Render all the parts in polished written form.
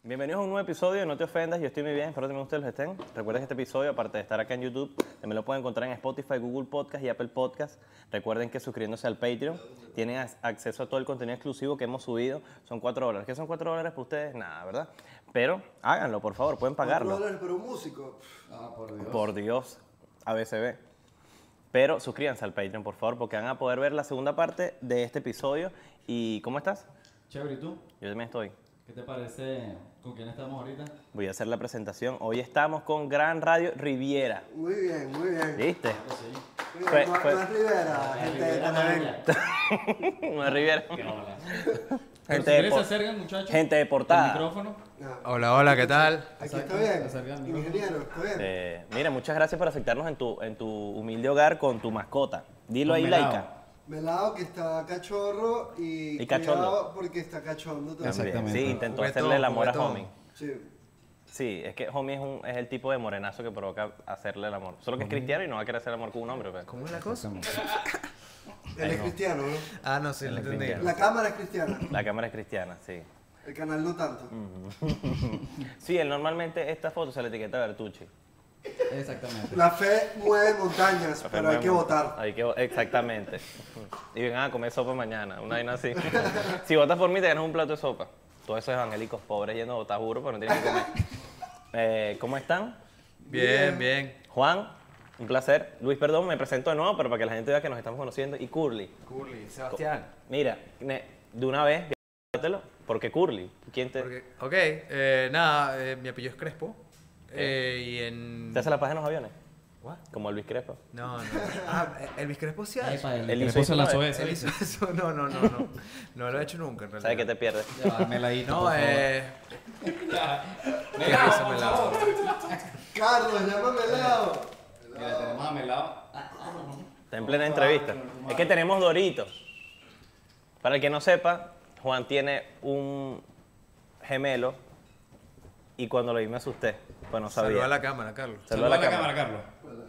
Bienvenidos a un nuevo episodio de No Te Ofendas, yo estoy muy bien, espero que también ustedes lo estén. Recuerden que este episodio, aparte de estar acá en YouTube, también lo pueden encontrar en Spotify, Google Podcast y Apple Podcast. Recuerden que suscribiéndose al Patreon tienen acceso a todo el contenido exclusivo que hemos subido. Son $4. ¿Qué son $4 para ustedes? Nada, ¿verdad? Pero háganlo, por favor, pueden pagarlo. $4 para un músico. Por Dios. Por Dios, ABCB. Pero suscríbanse al Patreon, por favor, porque van a poder ver la segunda parte de este episodio. ¿Y cómo estás? Chévere, ¿y tú? Yo también estoy. ¿Qué te parece? ¿Con quién estamos ahorita? Voy a hacer la presentación. Hoy estamos con Gran Radio Riviera. Muy bien, muy bien. ¿Viste? Sí. Muy bien. Fue- Más Rivera, gente de Tanabén. No es Riviera. Qué hola. Gente ¿Quieres de, se por- acercan, muchachos? gente de ¿El portada. micrófono? Hola, hola, ¿qué tal? Aquí está bien. Acerca el micrófono. Ingeniero, ¿está bien? Mira, muchas gracias por aceptarnos en tu humilde hogar con tu mascota. Dilo ahí, Melao. Laika. Melao que está cachorro y cachondo. cuidado porque está cachondo también. También. Exactamente. Sí, intentó Juguetón, hacerle el amor a juguetón. Homie. Sí. Sí, es que Homie es el tipo de morenazo que provoca hacerle el amor. Solo que es cristiano y no va a querer hacer el amor con un hombre. Pues. ¿Cómo es la cosa? Él es cristiano, ¿no? Ah, no, sí, lo entendí. cristiano. La cámara es cristiana, La cámara es cristiana, sí. el canal no tanto. Sí, él normalmente esta foto se le etiqueta a Bertucci. Exactamente. La fe mueve montañas, pero hay que votar. Exactamente. Y vengan a comer sopa mañana, una vaina así. Si votas por mí, te ganas un plato de sopa. Todos esos evangélicos pobres yendo a votar, juro, pero no tienen que comer. ¿Cómo están? Bien, bien. Juan, un placer. Luis, perdón, me presento de nuevo, pero para que la gente vea que nos estamos conociendo. Y Curly. Curly, Sebastián. Mira, de una vez, ¿por qué Curly? ¿Quién te, Ok, nada, mi apellido es Crespo. Y en... te hace la paja en los aviones? ¿What? Como Luis Crespo. No, no. Ah, Elvis Crespo sí ha hecho. Epa, el Él que hizo puso la eso una sueza. Él hizo eso, no. No lo he hecho nunca, en realidad. ¿Sabes qué te pierdes? Ya va, Meladito, No, por favor. Qué risa me la... Carlos, llama Melao. Mira, tenemos a Melao. Está en plena entrevista. Es que tenemos Doritos. Para el que no sepa, Juan tiene un gemelo y cuando lo vi me asusté. Pues no sabía. Saluda a la cámara, Carlos. Saluda a la cámara. Carlos.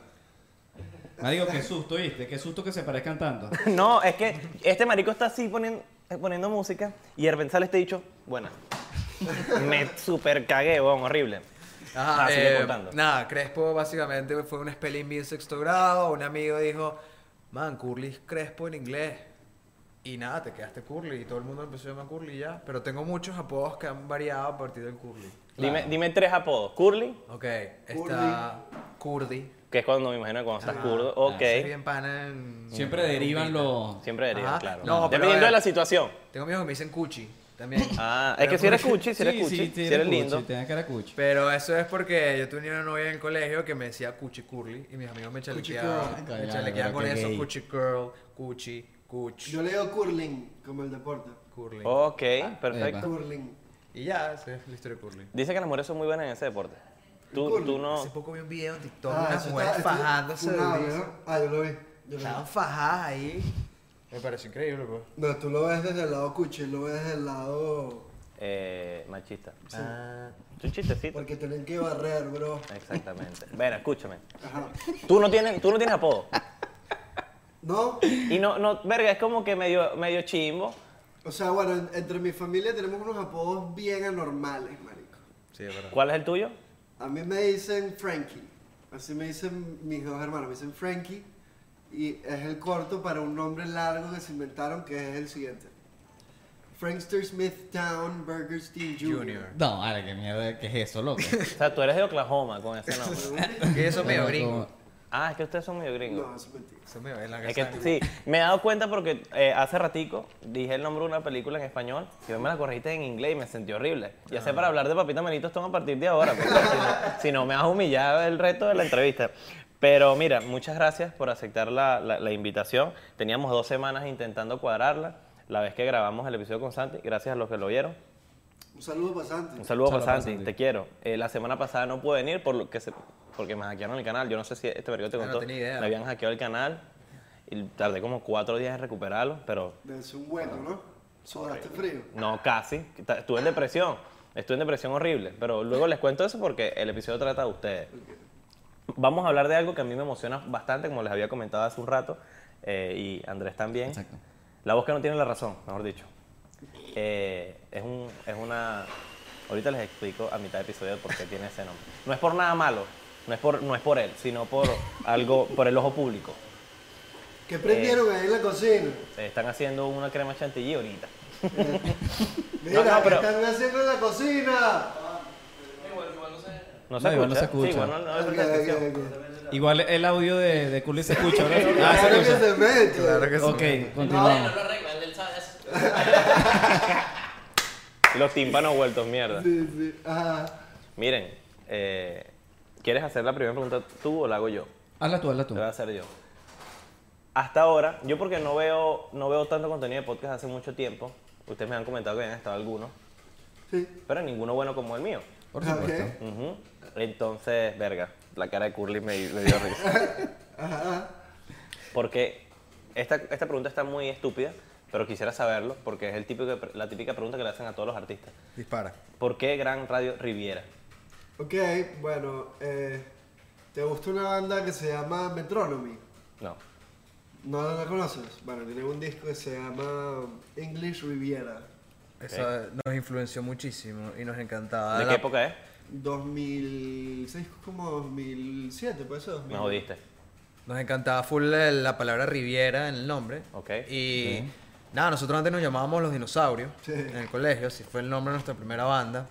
Me digo, qué susto, ¿viste? Qué susto que se parezcan tanto. No, es que este marico está así poniendo música y de repente sale este dicho, buena. Me super cagué, weón, horrible. Ajá, Sigue contando. nada, Crespo básicamente fue un spelling bee en sexto grado. Un amigo dijo, man, Curly es Crespo en inglés. Y nada, te quedaste Curly. Y todo el mundo empezó a llamar Curly ya. Pero tengo muchos apodos que han variado a partir del Curly. Dime 3 apodos. Curly, Ok, está Curdy. que es cuando me imagino que cuando estás curdo. Ok. Soy bien pana en... Siempre derivan los... Siempre deriva, Ajá. claro. No, pero Dependiendo a ver. de la situación. Tengo amigos que me dicen Cuchi también. Ah, es que si eres cuchi, si eres Sí, cuchi, sí, si eres lindo. Sí, tenía que era cuchi. Pero eso es porque yo tenía una novia en el colegio que me decía Cuchi Curly. Y mis amigos me chalequeaban. Girl. Me Ya, chalequeaban pero con qué eso. gay. Cuchi Girl, Cuchi, Cuch, Yo le digo curling, como el deporte. Curly. Ok, perfecto. epa. Curling. Y ya, esa es la historia de Curly. Dice que las mujeres son muy buenas en ese deporte. Tú Curly. no... Hace poco vi un video en TikTok de Ah, unas eso mujeres está- fajándose. funable, durísimo. ¿no? Ah, yo lo vi. Estaban fajadas ahí. Me pareció increíble, pues. No, tú lo ves desde el lado cuchi, lo ves desde el lado... machista. Ah, Es un chistecito. Porque tienen que barrer, bro. Exactamente. Ven, escúchame. Ajá. Tú no tienes apodo. ¿No? Y no, verga, es como que medio chimbo. O sea, bueno, entre mi familia tenemos unos apodos bien anormales, marico. sí, es verdad. ¿Cuál es el tuyo? A mí me dicen Frankie. Así me dicen mis dos hermanos, me dicen Frankie. Y es el corto para un nombre largo que se inventaron, que es el siguiente. Frankster Smithtown Burgerstein Jr. Junior. No, vale, qué mierda, ¿qué es eso, loco? O sea, tú eres de Oklahoma con ese nombre. Que eso es medio gringo. Ah, es que ustedes son medio gringos. No, eso es mentira. Eso es medio en la Es que casa. sí, me he dado cuenta porque hace ratico dije el nombre de una película en español y me la corregiste en inglés y me sentí horrible. Ya sé para hablar de Papita Manito Stone a partir de ahora, porque si no me vas a humillar el resto de la entrevista. Pero mira, muchas gracias por aceptar la invitación. Teníamos 2 semanas intentando cuadrarla. La vez que grabamos el episodio con Santi, gracias a los que lo vieron. Un saludo para Santi. Un saludo para Saludo para Santi, Santi. te quiero. La semana pasada no pude venir porque me hackearon el canal. Yo no sé si este periódico te Ah, contó. no tenía idea. Me habían hackeado el canal y tardé como 4 días en recuperarlo, pero Debe ser un hueco, ¿no? Sudaste frío. no, casi. Estuve en depresión. Estuve en depresión horrible. Pero luego les cuento eso porque el episodio trata de ustedes. Vamos a hablar de algo que a mí me emociona bastante, como les había comentado hace un rato, y Andrés también. Exacto. La voz que no tiene la razón, mejor dicho. Es una Ahorita les explico a mitad de episodio por qué tiene ese nombre. No es por nada malo, no es por él, sino por algo, por el ojo público. ¿Qué prendieron ahí en la cocina? Están haciendo una crema chantilly ahorita. Mira, No, ¿qué pero- están haciendo en la cocina? No se No, igual no se escucha. Sí, escucha. igual no es Ok, descripción. ok, ok. Igual el audio de Curly se escucha, ¿verdad? Ah, Claro se que escucha. se mete. Claro que sí. Ok, continuamos. Los tímpanos vueltos mierda. Sí, sí. Ajá. Miren, ¿quieres hacer la primera pregunta tú o la hago yo? Hazla tú, hazla tú. La voy a hacer yo. Hasta ahora, yo porque no veo tanto contenido de podcast hace mucho tiempo, ustedes me han comentado que habían estado algunos, Sí. pero ninguno bueno como el mío. Por Ah, supuesto. ok. Ujú. Entonces, verga, la cara de Curly me dio risa. Ajá. Porque esta pregunta está muy estúpida, pero quisiera saberlo porque es la típica pregunta que le hacen a todos los artistas. Dispara. ¿Por qué Gran Radio Riviera? Ok, bueno, ¿te gusta una banda que se llama Metronomy? No. ¿No la conoces? Bueno, tiene un disco que se llama English Riviera. Eso nos influenció muchísimo y nos encantaba. ¿De qué época es? 2006, como 2007, puede ser. Me jodiste. Nos encantaba full la palabra Riviera en el nombre. Ok. Y nada, nosotros antes nos llamábamos Los Dinosaurios Sí. en el colegio, así fue el nombre de nuestra primera banda.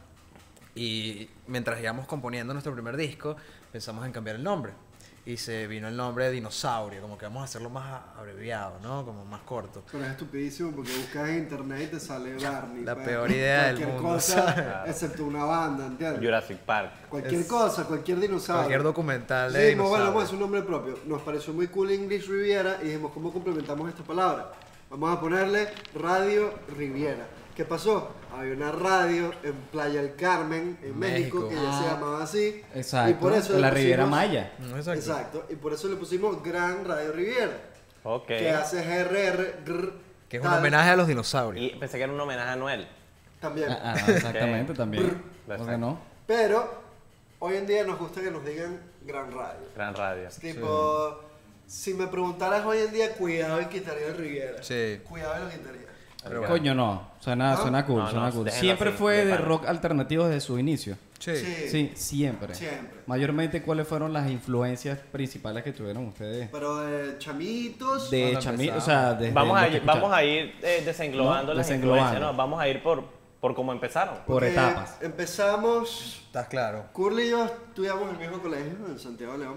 Y mientras íbamos componiendo nuestro primer disco, pensamos en cambiar el nombre. Y se vino el nombre de Dinosaurio, como que vamos a hacerlo más abreviado, ¿no? Como más corto. Pero es estupidísimo porque buscas en internet y te sale Barney. La pues, peor idea del cualquier mundo, cosa, ¿sabes? excepto una banda, ¿entiendes? Jurassic Park. Cualquier cosa, cualquier dinosaurio. Cualquier documental de Sí, dijimos, bueno, dinosaurios. vamos a hacer un nombre propio. Nos pareció muy cool English Riviera y dijimos, ¿cómo complementamos esta palabra? Vamos a ponerle Radio Riviera. ¿Qué pasó? Había una radio en Playa del Carmen, en México, México. que ya se llamaba así. Exacto. Y por eso en la le Riviera pusimos- Maya. Exacto. Exacto. Y por eso le pusimos Gran Radio Riviera. Ok. Que hace GRR, Que es un tal, homenaje a los dinosaurios. Y pensé que era un homenaje a Noel. También. Exactamente, también. ¿Por qué no? Pero hoy en día nos gusta que nos digan Gran Radio. Gran Radio. Es tipo, si me preguntaras hoy en día, cuidado y quitaría el Riviera. Sí. Cuidado y lo quitaría. Pero Coño, no. Suena cool, No, suena no, cool. déjenlo Siempre así, fue de de pana. rock alternativo desde su inicio. Sí. Sí, siempre. Siempre. Mayormente, ¿cuáles fueron las influencias principales que tuvieron ustedes? Pero de chamitos. De Cuando chami, o empezamos. sea, desde Vamos lo a que ir, vamos escuchaban. a ir desenglobando No, las desenglobando. influencias, ¿no? Vamos a ir por cómo empezaron. por porque etapas. Empezamos. ¿Estás claro? Curly y yo estudiamos en el mismo colegio, en Santiago de León.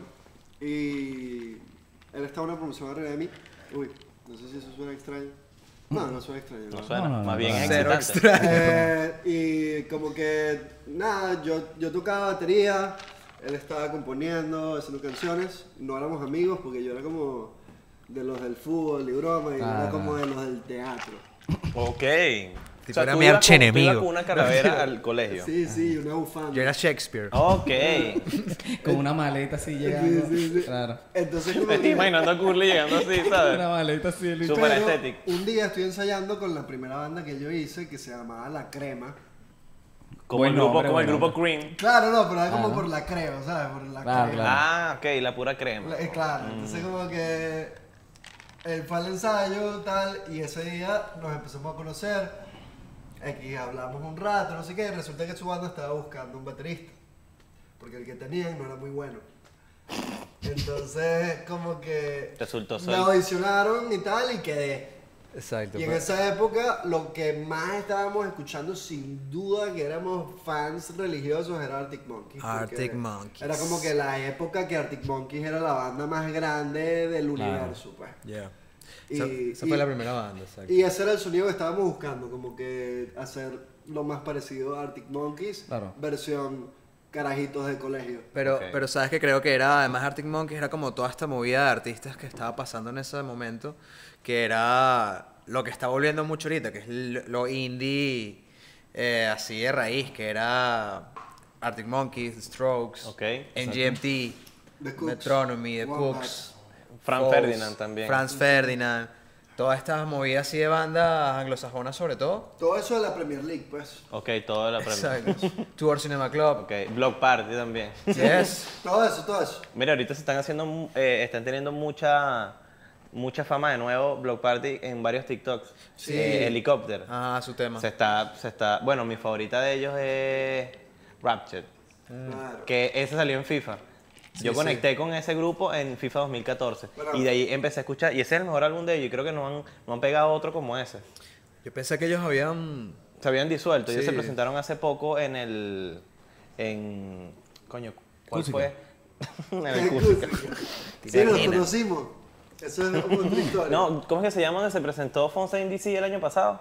Y él estaba en una promoción arriba de mí. Uy, no sé si eso suena extraño. No, no suena extraño. No ¿no? suena, No, no, más no, bien no. es Cero excitante. Y como que, nada, yo tocaba batería, él estaba componiendo, haciendo canciones. No éramos amigos porque yo era como de los del fútbol y broma, y él era como de los del teatro. Ok. Tipo, era tú mi ibas archienemigo. tú ibas con una calavera al colegio. Sí, sí, una bufanda. Yo era Shakespeare. Ok. Con una maleta así llegando. Sí, sí, sí. Claro. Entonces como Me estoy que- imaginando a Curly llegando así, Una ¿sabes? maleta así. Súper pero estético. un día estoy ensayando con la primera banda que yo hice, que se llamaba La Crema. Como Buen el grupo, nombre, como el buen grupo nombre. Cream. Claro, no, pero era como Ajá. por la crema, ¿sabes? Por la Claro, crema. claro. Ah, ok, la pura crema. Claro, entonces como que él fue al ensayo tal y ese día nos empezamos a conocer. Aquí hablamos un rato, no sé qué, y resulta que su banda estaba buscando un baterista. Porque el que tenían no era muy bueno. Entonces como que Resultó me ser. audicionaron y tal y quedé. Exacto. Y en esa época lo que más estábamos escuchando sin duda que éramos fans religiosos era Arctic Monkeys. porque Arctic Monkeys. Era como que la época que Arctic Monkeys era la banda más grande del Claro. universo, pues. Yeah. Y- Esa fue y- la primera banda, exacto. Y ese era el sonido que estábamos buscando, como que hacer lo más parecido a Arctic Monkeys, Claro. versión carajitos de colegio. Pero, Ok. pero sabes que creo que era, además Arctic Monkeys era como toda esta movida de artistas que estaba pasando en ese momento, que era lo que está volviendo mucho ahorita, que es lo indie así de raíz, que era Arctic Monkeys, The Strokes, Ok, MGMT, The Cooks, Metronomy, The Wombats. Cooks, Fran Foles, Ferdinand también. Franz Ferdinand, todas estas movidas así de bandas anglosajonas sobre todo. Todo eso de la Premier League, pues. Ok, todo la premia. Exacto. Tour Cinema Club. Ok, Block Party también. Yes. Todo eso, todo eso. Mira, ahorita se están haciendo, están teniendo mucha mucha fama de nuevo Block Party en varios TikToks. Sí. Helicóptero. Ajá, su tema. Bueno, mi favorita de ellos es Rapture, Claro. que ese salió en FIFA. Yo conecté con ese grupo en FIFA 2014 Bueno. y de ahí empecé a escuchar, y ese es el mejor álbum de ellos, y creo que no han pegado otro como ese. Yo pensé que ellos habían... Se habían disuelto, ellos Sí. se presentaron hace poco coño, ¿cuál Música. fue? En el Cúsica. Sí, nos conocimos. Eso es otra historia. No, ¿cómo es que se llama donde se presentó Fonseca DC el año pasado?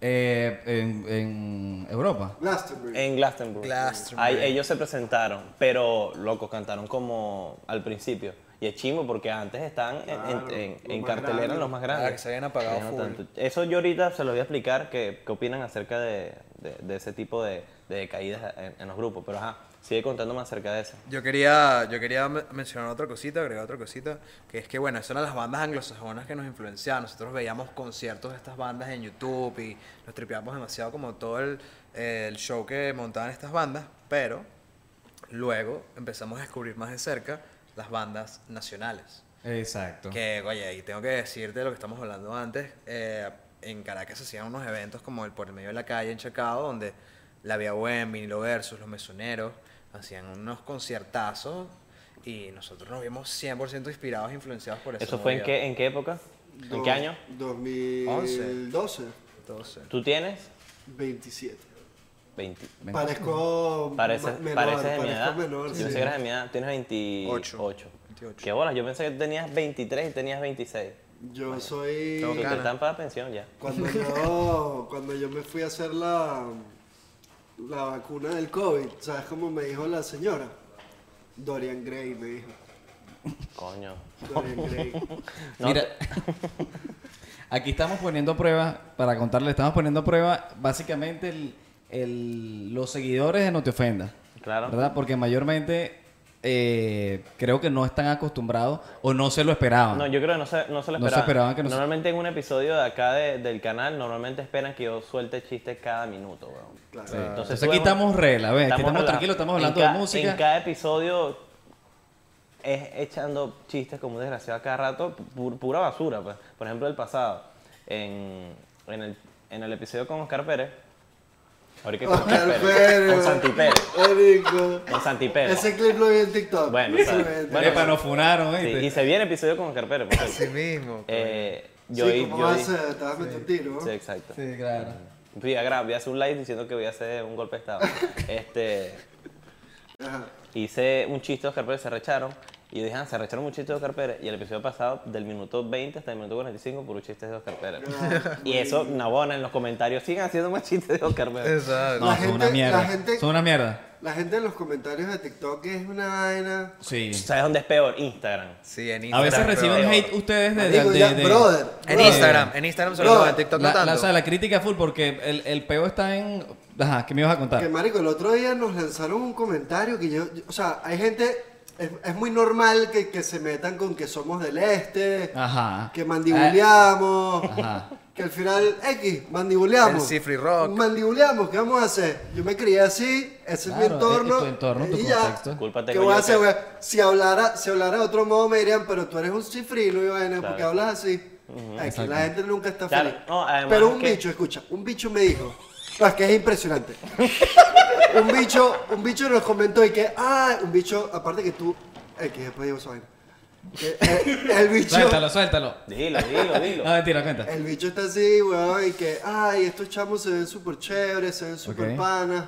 En Europa. Glastonbury. En Glastonbury. Glastonbury. Ahí ellos se presentaron, pero locos, cantaron como al principio. Y es chimo porque antes estaban Claro, en los más cartelera grandes. los más grandes. Ah, que se habían apagado Ya no full. tanto. Eso yo ahorita se los voy a explicar qué opinan acerca de ese tipo de caídas en los grupos. Pero ajá, sigue contándome acerca de eso. Yo quería mencionar otra cosita, agregar otra cosita, que es que bueno, esas eran las bandas anglosajonas que nos influenciaban. Nosotros veíamos conciertos de estas bandas en YouTube y nos tripeábamos demasiado como todo el show que montaban estas bandas, pero luego empezamos a descubrir más de cerca las bandas nacionales. Exacto. Que, oye, y tengo que decirte lo que estamos hablando antes, en Caracas se hacían unos eventos como el Por el Medio de la Calle en Chacao, donde La Vía Buen, Vinilo Versus, Los Mesoneros, hacían unos conciertazos y nosotros nos vimos 100% inspirados e influenciados por eso. ¿Eso fue en qué época? ¿En qué año? 2012. Entonces, ¿Tú tienes? 27. 20. Parezco Pareces de mi parezco edad. menor, Yo sí. pensé que eras de mi edad. Tienes 28. 28. ¿Qué bolas? Yo pensé que tenías 23 y tenías 26. Yo soy... Tengo Tú te Cana. están para pensión ya. Cuando yo me fui a hacer la vacuna del COVID, ¿sabes cómo me dijo la señora? Dorian Gray me dijo. Coño. Dorian Gray. No, Mira, aquí estamos poniendo a prueba, para contarle, estamos poniendo a prueba básicamente los seguidores de No Te Ofendas. Claro. ¿Verdad? Porque mayormente creo que no están acostumbrados o no se lo esperaban. No, yo creo que no se lo esperaban. No se esperaban que no se- Normalmente en un episodio de acá del canal, normalmente esperan que yo suelte chistes cada minuto, weón. Claro. Sí. Entonces tú aquí ves- estamos regla, ¿ves? Aquí estamos relajados. tranquilos, estamos En hablando de ca- música. En cada episodio es echando chistes como un desgraciado a cada rato, pura basura, pues. Por ejemplo, el pasado, en el episodio con Oscar Pérez, ahorita con Oscar Oscar Pérez, Pérez, con Santi Pérez, Marico. con Santi Pérez. Ese clip lo vi en TikTok. Bueno, Excelente. bueno, Epa, nos funaron, Sí, ¿viste? y se viene episodio con Oscar Pérez, por cierto. así mismo. Sí, ¿cómo vas a hacer? Te vas a meter un tiro, ¿no? Sí, exacto. Sí, claro. Voy a hacer un live diciendo que voy a hacer un golpe de estado. Ajá. Hice un chiste de Oscar Pérez, se recharon. Y yo dije, se recharon un chiste de Oscar Pérez. Y el episodio pasado, del minuto 20 hasta el minuto 45, por un chiste de Oscar Pérez. Y eso, Nabona, en los comentarios, siguen haciendo más chistes de Oscar Pérez. Exacto. No, La son una gente- mierda. la gente- Son una mierda. La gente en los comentarios de TikTok es una vaina. Sí. ¿Sabes dónde es peor? Instagram. Sí, en A Instagram. veces reciben pero- hate ustedes Digo, ya, brother. En brother. Instagram se Bro, lo en TikTok no La, tanto. o sea, la crítica full porque el peo está en... Ajá, ¿qué me ibas a contar? Que marico, el otro día nos lanzaron un comentario que o sea, hay gente, es muy normal que se metan con que somos del este, Ajá. que mandibuleamos, Ajá. que al final, mandibuleamos. El Cifri Rock. Mandibuleamos, ¿qué vamos a hacer? Yo me crié así, ese Claro, es mi entorno. tu entorno, tu y ya. contexto. Cúlpate ¿Qué con voy a yo hacer, que- güey? Si hablara de otro modo me dirían, pero tú eres un cifrino y vaina, Claro. porque hablas así. Aquí Exacto. la gente nunca está Claro, feliz. no, además pero un que- bicho, escucha, un bicho me dijo, no, es que es impresionante. un bicho nos comentó y que, un bicho, aparte que tú, que después digo esa vaina. Que, el bicho, Suéltalo. Dilo. No, mentira, cuenta. el bicho está así, weón, y que, estos chamos se ven súper chéveres, se ven súper Ok. panas.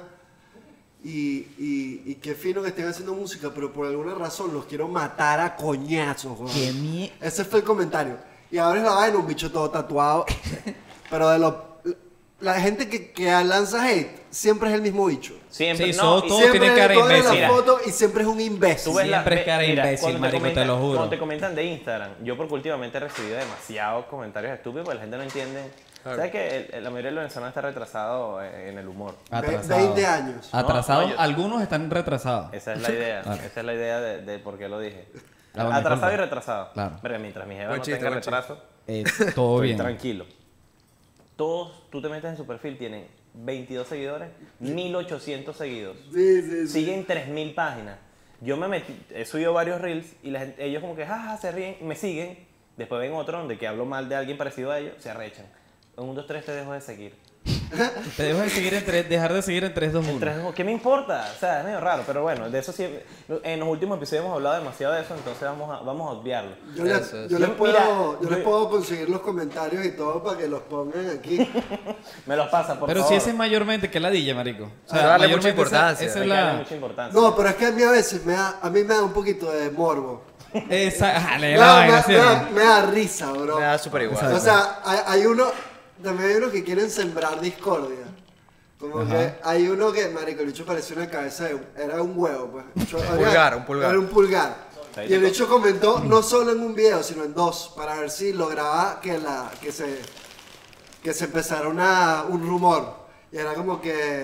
Y qué fino que estén haciendo música, pero por alguna razón los quiero matar a coñazos, weón. Ese fue el comentario. Y ahora es la vaina, un bicho todo tatuado. Pero la gente que lanza hate, siempre es el mismo bicho. Siempre, Sí, no, todos y tienen Siempre cara de todas imbécil. las fotos y siempre es un imbécil. Tú ves Siempre es cara de mira, imbécil, cuando marico, te lo juro. Cuando te comentan de Instagram, yo porque últimamente he recibido demasiados comentarios estúpidos porque la gente no entiende. ¿Sabes que la mayoría de los venezolanos está retrasado en el humor? Atrasado. 20 años. Atrasados, No, yo- algunos están retrasados. Esa es la idea. Claro. Esa es la idea de por qué lo dije. Ah, bueno, Atrasado disculpa. y retrasado. Claro. Pero mientras mi jefa Buen no chiste, tenga buen chiste. retraso, Todo estoy bien. tranquilo. Todos, tú te metes en su perfil, tienen 22 seguidores, 1800 seguidos. Sí. Siguen 3000 páginas. Yo me metí, he subido varios reels y ellos como que, se ríen, me siguen Después ven otro donde que hablo mal de alguien parecido a ellos, se arrechan. En 1, 2, 3 te dejo de seguir. Te dejo de seguir dejar de seguir en 3, 2, 1. ¿Qué me importa? O sea, es medio raro, pero bueno, de eso sí, en los últimos episodios hemos hablado demasiado de eso, entonces vamos a obviarlo. Yo les Mira, puedo conseguir los comentarios y todo para que los pongan aquí. Me los pasa, por Pero favor. si ese es mayormente, que ladilla, marico. O darle mucha mayormente importancia. esa Hay es que darle la... mucha importancia. No, pero es que a mí a veces a mí me da un poquito de morbo. Esa, Me lee la vaina, da, ¿cierto? me da risa, bro. Me da súper igual. Exacto. O sea, también hay unos que quieren sembrar discordia. Como que hay uno que, marico, el bicho parecía una cabeza era un huevo, pues. Un pulgar. Era un pulgar. Y el bicho comentó no solo en un video, sino en 2, para ver si lograba que se empezara un rumor. Y era como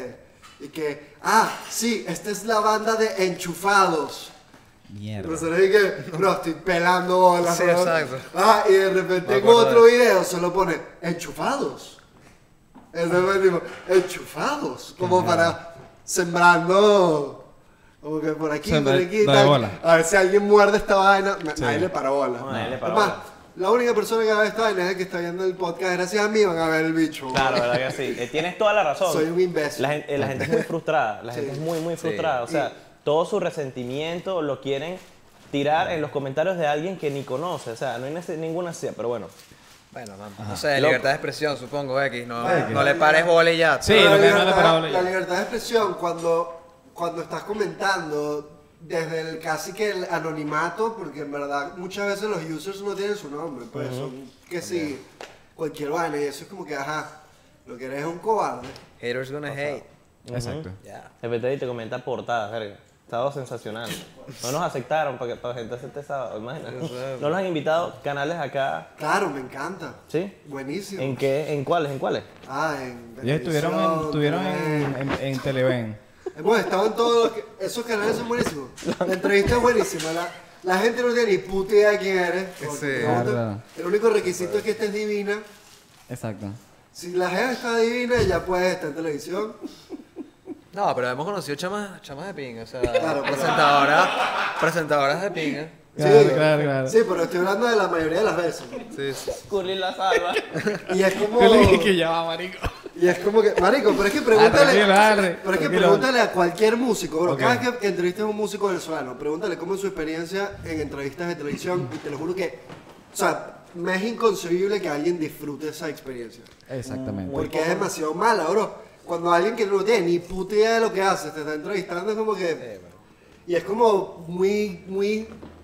sí, esta es la banda de Enchufados. Mierda. Entonces le dije, no, estoy pelando bolas. Sí, ¿no? exacto. Y de repente Me en acuerdo otro de video se lo pone, enchufados. Entonces tipo, enchufados. Como para sembrando, como que por aquí, por aquí. no hay bola. A ver si alguien muerde esta vaina. Nadie le para bola. No, nadie le para Además, bola. la única persona que va a ver esta vaina es el que está viendo el podcast. Gracias a mí van a ver el bicho. Claro, verdad que sí. Tienes toda la razón. Soy un imbécil. La gente es muy frustrada. La gente Sí. es muy frustrada. O sea, todo su resentimiento lo quieren tirar en los comentarios de alguien que ni conoce. O sea, no hay ninguna necesidad, pero bueno. Bueno, no sé, Loco. libertad de expresión, supongo, X. No, Bueno, no le pares bola y ya. Sí, Pero lo que no le para bola ya. la libertad de expresión, cuando estás comentando desde el casi que el anonimato, porque en verdad muchas veces los users no tienen su nombre, pues son que sí, cualquier vaina, y eso es como que, lo que eres es un cobarde. Haters gonna hate. Exacto. Ya. FPTI te comenta portadas, verga. Estado sensacional. No nos aceptaron para gente hacer este sábado, imagínate. No nos han invitado canales acá. Claro, me encanta. ¿Sí? Buenísimo. ¿En qué? ¿En cuáles? ¿En cuáles? En Ellos televisión, estuvieron TV. en Televen. Hemos estado en todos esos canales son buenísimos. La entrevista es buenísima. La gente no tiene ni puta idea de quién eres. Porque Sí. te preguntan, Claro. el único requisito es que estés divina. Exacto. Si la jeva está divina, ya puedes estar en televisión. No, pero hemos conocido chamas de pinga, o sea, Claro, pero- presentadoras de pinga. Claro. Sí, pero estoy hablando de la mayoría de las veces. Sí, sí. Curly la salva. Y es como. Yo le dije que ya va, marico. Y es como que. Marico, pero es que pregúntale. tranquilo, dale, pero es que tranquilo. pregúntale a cualquier músico, bro. Ok. Cada vez que entrevistes a un músico venezolano, pregúntale cómo es su experiencia en entrevistas de televisión. Y te lo juro que. O sea, me es inconcebible que alguien disfrute esa experiencia. Exactamente. Porque es demasiado mala, bro. Cuando alguien que no tiene ni puta idea de lo que hace te está entrevistando, es como que. Y es como muy.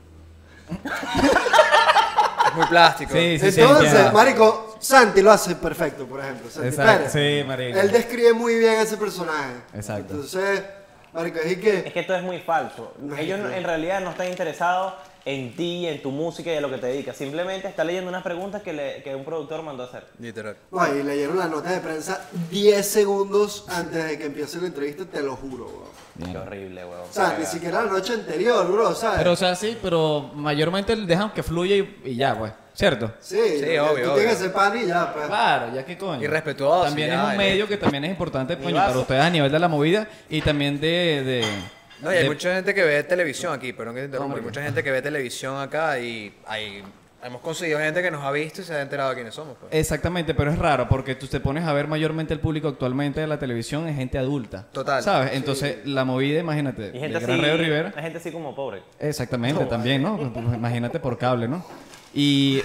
Es muy plástico. Sí, sí, Entonces, entiendo. marico, Santi lo hace perfecto, por ejemplo. Santi Exacto, Pérez. sí, marico. Él describe muy bien a ese personaje. Exacto. Entonces, marico, es Es que... que esto es muy falso. No, Ellos no. en realidad no están interesados en ti, en tu música y en lo que te dedicas. Simplemente está leyendo unas preguntas que un productor mandó a hacer. Literal. No, y leyeron la nota de prensa 10 segundos antes de que empiece la entrevista, te lo juro, bro. Qué horrible, weón. O sea, ni siquiera la noche anterior, bro, ¿sabes? Pero, o sea, sí, pero mayormente dejan que fluya y ya, pues. ¿Cierto? sí, obvio, tú tienes ese pan y ya, pues. Claro, ya que coño. Y respetuoso, También ya, es un ya. medio que también es importante, coño, vaso. para ustedes a nivel de la movida y también No, y hay de- mucha gente que ve televisión aquí, perdón que te interrumpa. Hay Hombre. mucha gente que ve televisión acá y hemos conseguido gente que nos ha visto y se ha enterado de quiénes somos. Pues. Exactamente, pero es raro porque tú te pones a ver mayormente el público actualmente de la televisión es gente adulta. Total. ¿Sabes? Entonces, la movida, imagínate, Y gente el Gran así, Río Rivera. hay gente así como pobre. Exactamente, también, ¿no? Pues, imagínate por cable, ¿no? Y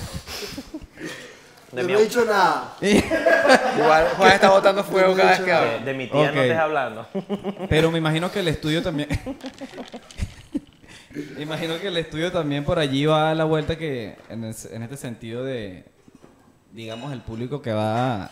De Yo mi, no he dicho nada. Igual Juan está botando fuego cada vez que habla. de mi tía Ok. no estés hablando. pero me imagino que el estudio también imagino que el estudio también por allí va a la vuelta que en este sentido de digamos el público que va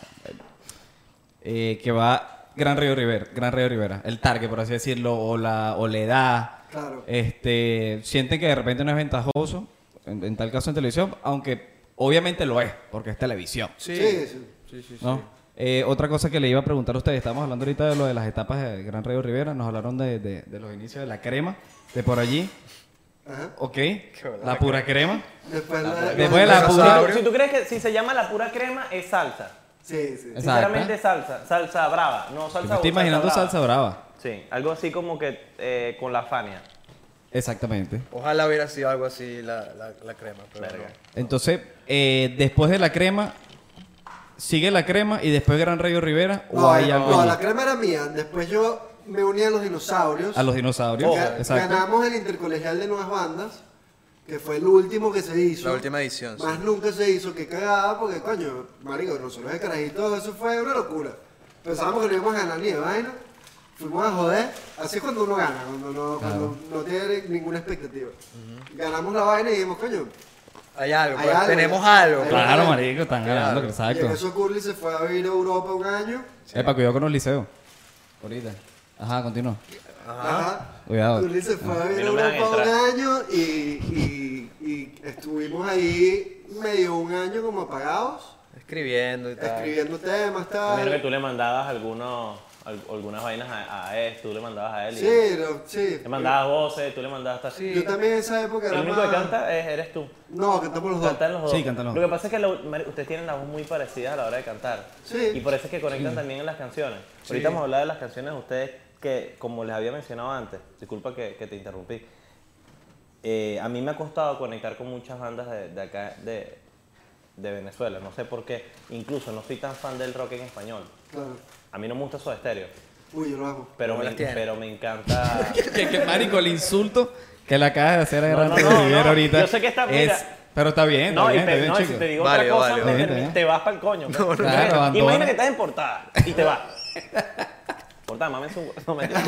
Gran Río Rivera, el target por así decirlo o la edad. Claro. Sienten que de repente no es ventajoso en tal caso en televisión, aunque obviamente lo es porque es televisión. Sí. ¿No? Otra cosa que le iba a preguntar a ustedes, estamos hablando ahorita de lo de las etapas de Gran Río Rivera, nos hablaron de los inicios de la crema, de por allí, Ajá. ok, la pura crema. Después Después de la pura- Si tú crees que si se llama la pura crema, es salsa. Sí. Exacto. Sinceramente es salsa. Salsa brava. No Yo salsa me estoy imaginando salsa brava. Sí, algo así como que con la Fania. Exactamente. Ojalá hubiera sido algo así la crema, pero Verga. no. Entonces, después de la crema, ¿sigue la crema y después Gran Rayo Rivera? ¿O hay algo no, allí? la crema era mía. Después yo me uní a los dinosaurios. A los dinosaurios. Exacto. Ganamos el intercolegial de nuevas bandas, que fue el último que se hizo. La última edición, sí. Más nunca se hizo, que cagada, porque coño, marico, nosotros de carajito, eso fue una locura. Pensábamos que no íbamos a ganar ni de vaina. Fuimos a joder. Así es cuando uno gana, cuando no tiene ninguna expectativa. Ganamos la vaina y dijimos, coño, Hay algo, Hay pues, algo. tenemos algo. Hay Claro, algo. marico, están ganando, Claro. y exacto. en eso Curly se fue a vivir a Europa un año. Epa, cuidado con los liceos. Ahorita. Ajá, continúa. Ajá. Cuidado. Curly se fue a vivir a No me dejan Europa un entrar. año y estuvimos ahí medio un año como apagados, Escribiendo y tal. escribiendo temas, Primero que tal. tú le mandabas algunas vainas a él, tú le mandabas a él. Sí, sí. Le mandabas voces, tú le mandabas hasta Yo también en esa época El era único que más... canta eres tú. No, cantamos los dos. Cantan los dos. Sí, cantan los Lo dos. que pasa es que ustedes tienen la voz muy parecida a la hora de cantar. Sí. Y por eso es que conectan también en las canciones. Ahorita vamos a hablar de las canciones de ustedes que, como les había mencionado antes, disculpa que te interrumpí. A mí me ha costado conectar con muchas bandas de acá, de Venezuela. No sé por qué. Incluso no soy tan fan del rock en español. Claro. A mí no me gusta Soda Stereo. Uy, yo lo amo. Pero ¿Cómo me, las tiene? pero me encanta... Que marico, el insulto que le acabas de hacer a No, Gran no, Rayo no, Rivera no. ahorita. Yo sé que está- mira. Pero está bien, No, está y bien, no, y si chico. te digo Vale, otra cosa, vale, vale. te, te vas para el coño. pues. Claro, abandona. Imagina que estás en portada y te vas. Portada, mames un... No, mentira.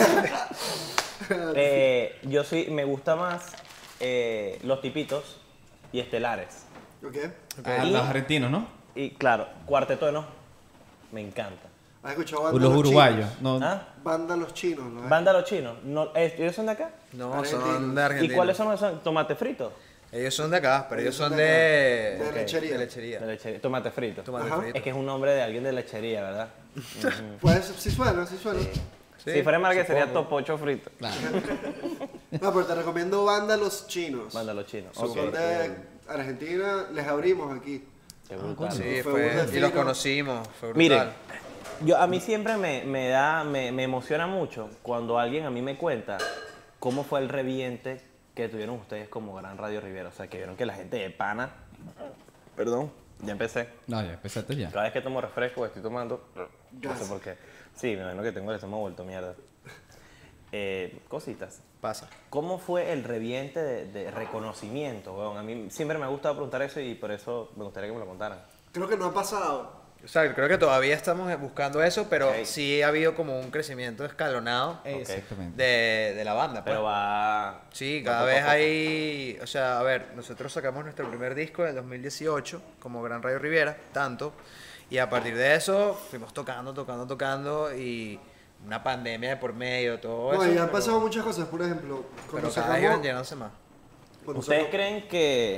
Yo sí, me gusta más Los Tipitos y Estelares. ¿Ok? A Y- los argentinos, ¿no? Y claro, Cuarteto de No, me encanta. ¿Has escuchado Banda Los uruguayos. Chinos? No. ¿Ah? Banda Los Chinos, ¿no? Banda Los Chinos, no, ¿ellos son de acá? No, Argentinos. son de ¿Y Argentina. cuáles son? ¿Tomate frito? Ellos son de acá, pero ellos Ellos son son de... de acá. De Ok, lechería. de lechería. De lechería. Tomate frito. Tomate Ajá. frito. Es que es un nombre de alguien de lechería, ¿verdad? Ujú. Pues sí suena, sí suena. Sí, Si fuera marca sería supongo. Topocho frito. Claro. No, pero te recomiendo Banda Los Chinos. Banda Los Chinos. Son Ok. de Argentina, les abrimos aquí. Qué brutal. Sí, Fue fue, burda y los fino. conocimos, fue brutal. Miren, a mí siempre me emociona mucho cuando alguien a mí me cuenta cómo fue el reviente que tuvieron ustedes como Gran Radio Rivera. O sea, que vieron que la gente de pana... Perdón, ya empecé. No, ya empezaste ya. Cada vez que tomo refresco estoy tomando... No sé Gas. por qué. Sí, me imagino que tengo el estómago vuelto mierda. Cositas. Pasa. ¿Cómo fue el reviente de reconocimiento, weón? A mí siempre me ha gustado preguntar eso y por eso me gustaría que me lo contaran. Creo que no ha pasado. O sea, creo que todavía estamos buscando eso, pero Ok. sí ha habido como un crecimiento escalonado Exactamente. de la banda. Pues. Pero va... Sí, va cada poco a vez poco. hay... O sea, a ver, nosotros sacamos nuestro primer disco en el 2018 como Gran Radio Riviera, tanto. Y a partir de eso fuimos tocando y una pandemia de por medio, todo No, eso. y han pero- pasado muchas cosas. Por ejemplo, cuando Pero cada vez iban sacamos... llenándose más. cuando ¿Ustedes sacamos- creen que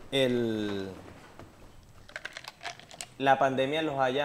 la pandemia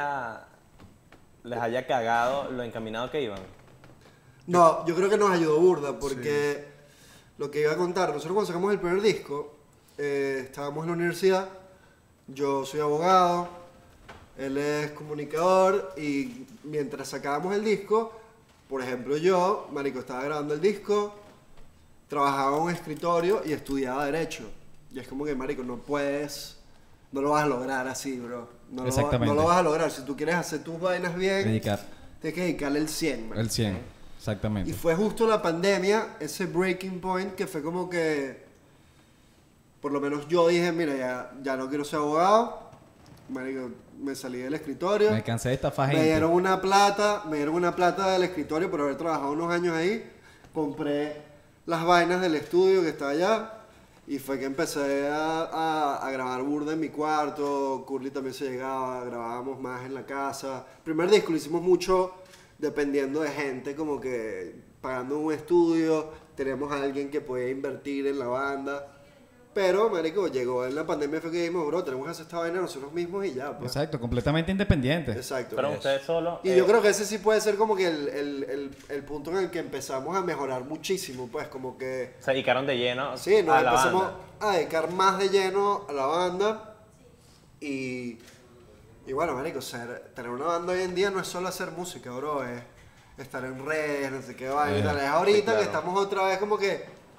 les haya cagado lo encaminado que iban? No, yo creo que nos ayudó burda porque lo que iba a contar, nosotros cuando sacamos el primer disco, estábamos en la universidad, yo soy abogado, él es comunicador y mientras sacábamos el disco, por ejemplo yo, marico, estaba grabando el disco, trabajaba en un escritorio y estudiaba Derecho. Y es como que, marico, no puedes, no lo vas a lograr así, bro. Exactamente. No lo vas a lograr. Si tú quieres hacer tus vainas bien, Dedicar tienes que dedicarle el 100, man. el 100. Y Exactamente. fue justo la pandemia, ese breaking point que fue como que, por lo menos yo dije, mira, ya no quiero ser abogado. Marico, me salí del escritorio. Me cansé de estafar Me gente. dieron una plata del escritorio por haber trabajado unos años ahí. Compré las vainas del estudio que está allá. Y fue que empecé a grabar burda en mi cuarto. Curly también se llegaba, grabábamos más en la casa. Primer disco lo hicimos mucho dependiendo de gente, como que pagando un estudio. Teníamos a alguien que podía invertir en la banda. Pero, marico, llegó en la pandemia fue que dijimos, bro, tenemos que hacer esta vaina nosotros mismos y ya, pues. Exacto, completamente independiente. Exacto. Pero ustedes solos... Y yo creo que ese sí puede ser como que el punto en el que empezamos a mejorar muchísimo, pues como que se dedicaron de lleno sí, nos a la empezamos banda. a dedicar más de lleno a la banda y bueno, marico, tener una banda hoy en día no es solo hacer música, bro, es estar en redes, no sé qué vaina, y tal. Es ahorita claro. que estamos otra vez como que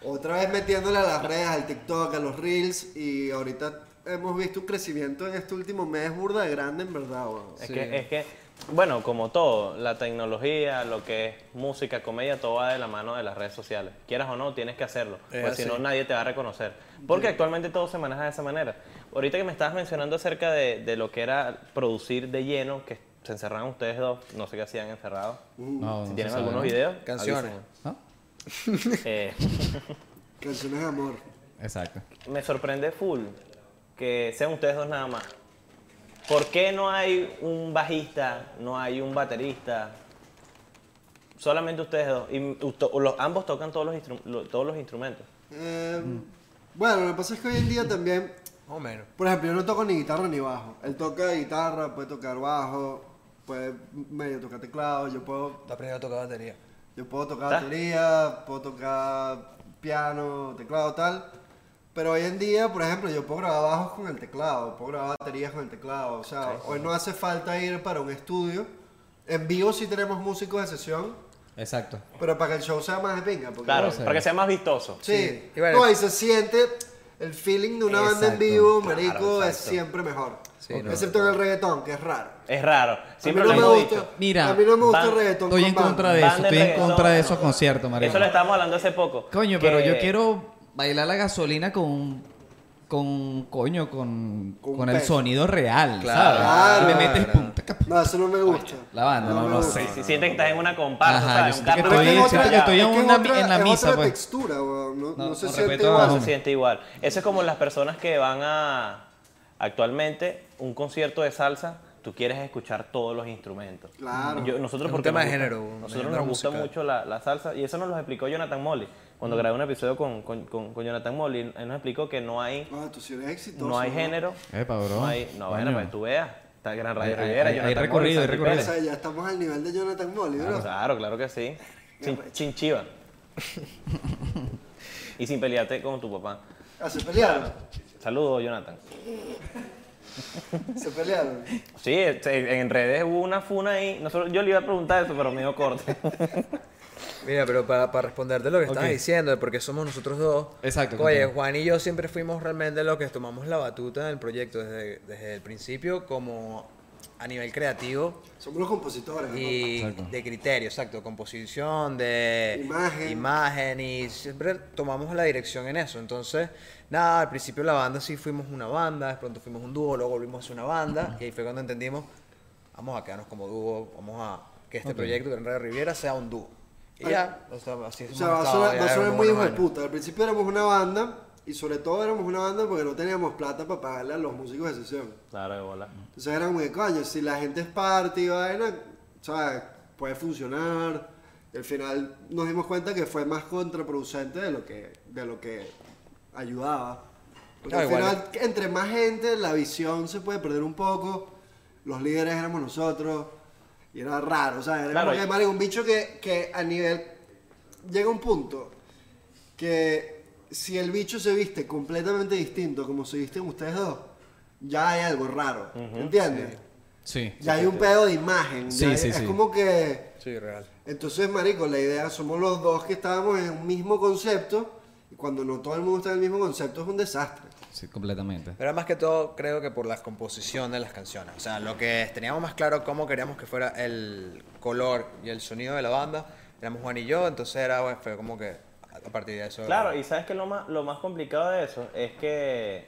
Otra vez metiéndole a las redes, al TikTok, a los Reels, y ahorita hemos visto un crecimiento en este último mes burda de grande, en verdad, weón. Es que, bueno, como todo, la tecnología, lo que es música, comedia, todo va de la mano de las redes sociales. Quieras o no, tienes que hacerlo, porque si no nadie te va a reconocer. Porque actualmente todo se maneja de esa manera. Ahorita que me estabas mencionando acerca de lo que era producir de lleno, que se encerraban ustedes dos, no sé qué hacían encerrados. No, Si no tienen se sabe, algunos ¿no? videos, Canciones. avísenme. ¿No? Canciones de amor. Exacto. Me sorprende full que sean ustedes dos nada más. ¿Por qué no hay un bajista, no hay un baterista? Solamente ustedes dos. Y ambos tocan todos los instrumentos. Bueno, lo que pasa es que hoy en día también, Más o menos. por ejemplo, yo no toco ni guitarra ni bajo. Él toca guitarra, puede tocar bajo, puede medio tocar teclado, yo puedo Está aprendiendo a tocar batería. tocar ¿Está? batería, puedo tocar piano, teclado, tal. Pero hoy en día, por ejemplo, yo puedo grabar bajos con el teclado, puedo grabar baterías con el teclado. O sea, hoy no hace falta ir para un estudio. En vivo sí tenemos músicos de sesión, Exacto. pero para que el show sea más de pinga. Porque Claro, sé. para que sea más vistoso. Sí. Sí. Y bueno, No, y se siente el feeling de una banda en Exacto, vivo, claro, marico, es exacto. siempre mejor. Sí, no. Excepto en el reggaetón, que es raro. Es raro. Siempre a mí lo no hemos me gusta, dicho. Mira, a mí no me gusta el van- reggaetón Estoy en con contra banda. de Banda eso, de estoy en reggaetón. contra de esos conciertos, marico. Eso lo estábamos hablando hace poco. Coño, pero que- yo quiero bailar la gasolina con Con el peso. sonido real, Claro. ¿sabes? Y me Claro. metes pum, taca, pum. No, eso no me gusta. La banda, no, me no gusta. sé. Si sientes que estás en una comparsa, Ajá, ¿sabes? yo Un siento que carro Pero es que estoy- es otra, siento que estoy es que es en otra- la es misa, otra pues. textura, weón. No, No, no se con siente respeto, igual. No Hombre. se siente igual. Eso es como las personas que van a actualmente un concierto de salsa, tú quieres escuchar todos los instrumentos. Claro. Nosotros Es un porque tema nos de gusta- género, un nosotros género nos gusta musical. mucho la salsa y eso nos lo explicó Jonathan Molly. Cuando grabé un episodio con Jonathan Molly, él nos explicó que no hay, Ah, tú sí eres exitoso. no hay ¿no? género, Epa, bro. no hay, no, bueno, Coño. para que tú veas. Está el Gran Radio Hay- Rivera, hay Jonathan recorrido, Molly, hay Santi O recorrido. Pérez. sea, ya estamos al nivel de Jonathan Molly, bro. Claro, claro que sí. Sin chiva. Y sin pelearte con tu papá. Ah, se pelearon. Saludos, Jonathan. Se pelearon. Sí, en redes hubo una funa ahí. Yo le iba a preguntar eso, pero me dio corte. Mira, pero para responderte lo que estabas Ok. diciendo, de por qué somos nosotros dos. Exacto, Oye, contame. Juan y yo siempre fuimos realmente los que tomamos la batuta del proyecto desde el principio, como a nivel creativo Somos los compositores. ¿no? y Exacto. de criterio, exacto, composición, de Imagen. y siempre tomamos la dirección en eso. Entonces, nada, al principio la banda sí fuimos una banda, de pronto fuimos un dúo, luego volvimos a ser una banda y ahí fue cuando entendimos, vamos a quedarnos como dúo, vamos a que este Ok. proyecto Gran Radio Riviera sea un dúo. Y ya, o sea, así O hemos sea, va a estado sonar, ya va a sonar unos muy hijo buenos de años. puta. Al principio éramos una banda y sobre todo éramos una banda porque no teníamos plata para pagarle a los músicos de sesión. Claro, de bola. Entonces era muy de coño, si la gente es parte y vaina, ¿sabes? Puede funcionar. Y al final nos dimos cuenta que fue más contraproducente de lo que ayudaba. Porque No, al igual final, entre más gente, la visión se puede perder un poco. Los líderes éramos nosotros. Y era raro, o sea, era Claro, como que, marico, un bicho que a nivel... Llega un punto que si el bicho se viste completamente distinto como se visten ustedes dos, ya hay algo raro, ¿entiendes? Sí. Ya hay un pedo de imagen. Sí, ya hay- sí, es sí. como que... Sí, real. Entonces, marico, la idea, somos los dos que estábamos en un mismo concepto, y cuando no todo el mundo está en el mismo concepto es un desastre. Sí, completamente. Pero más que todo creo que por la composición de las canciones. O sea, lo que teníamos más claro cómo queríamos que fuera el color y el sonido de la banda, éramos Juan y yo, entonces era, bueno, fue como que a partir de eso... Claro, y sabes que lo más complicado de eso es que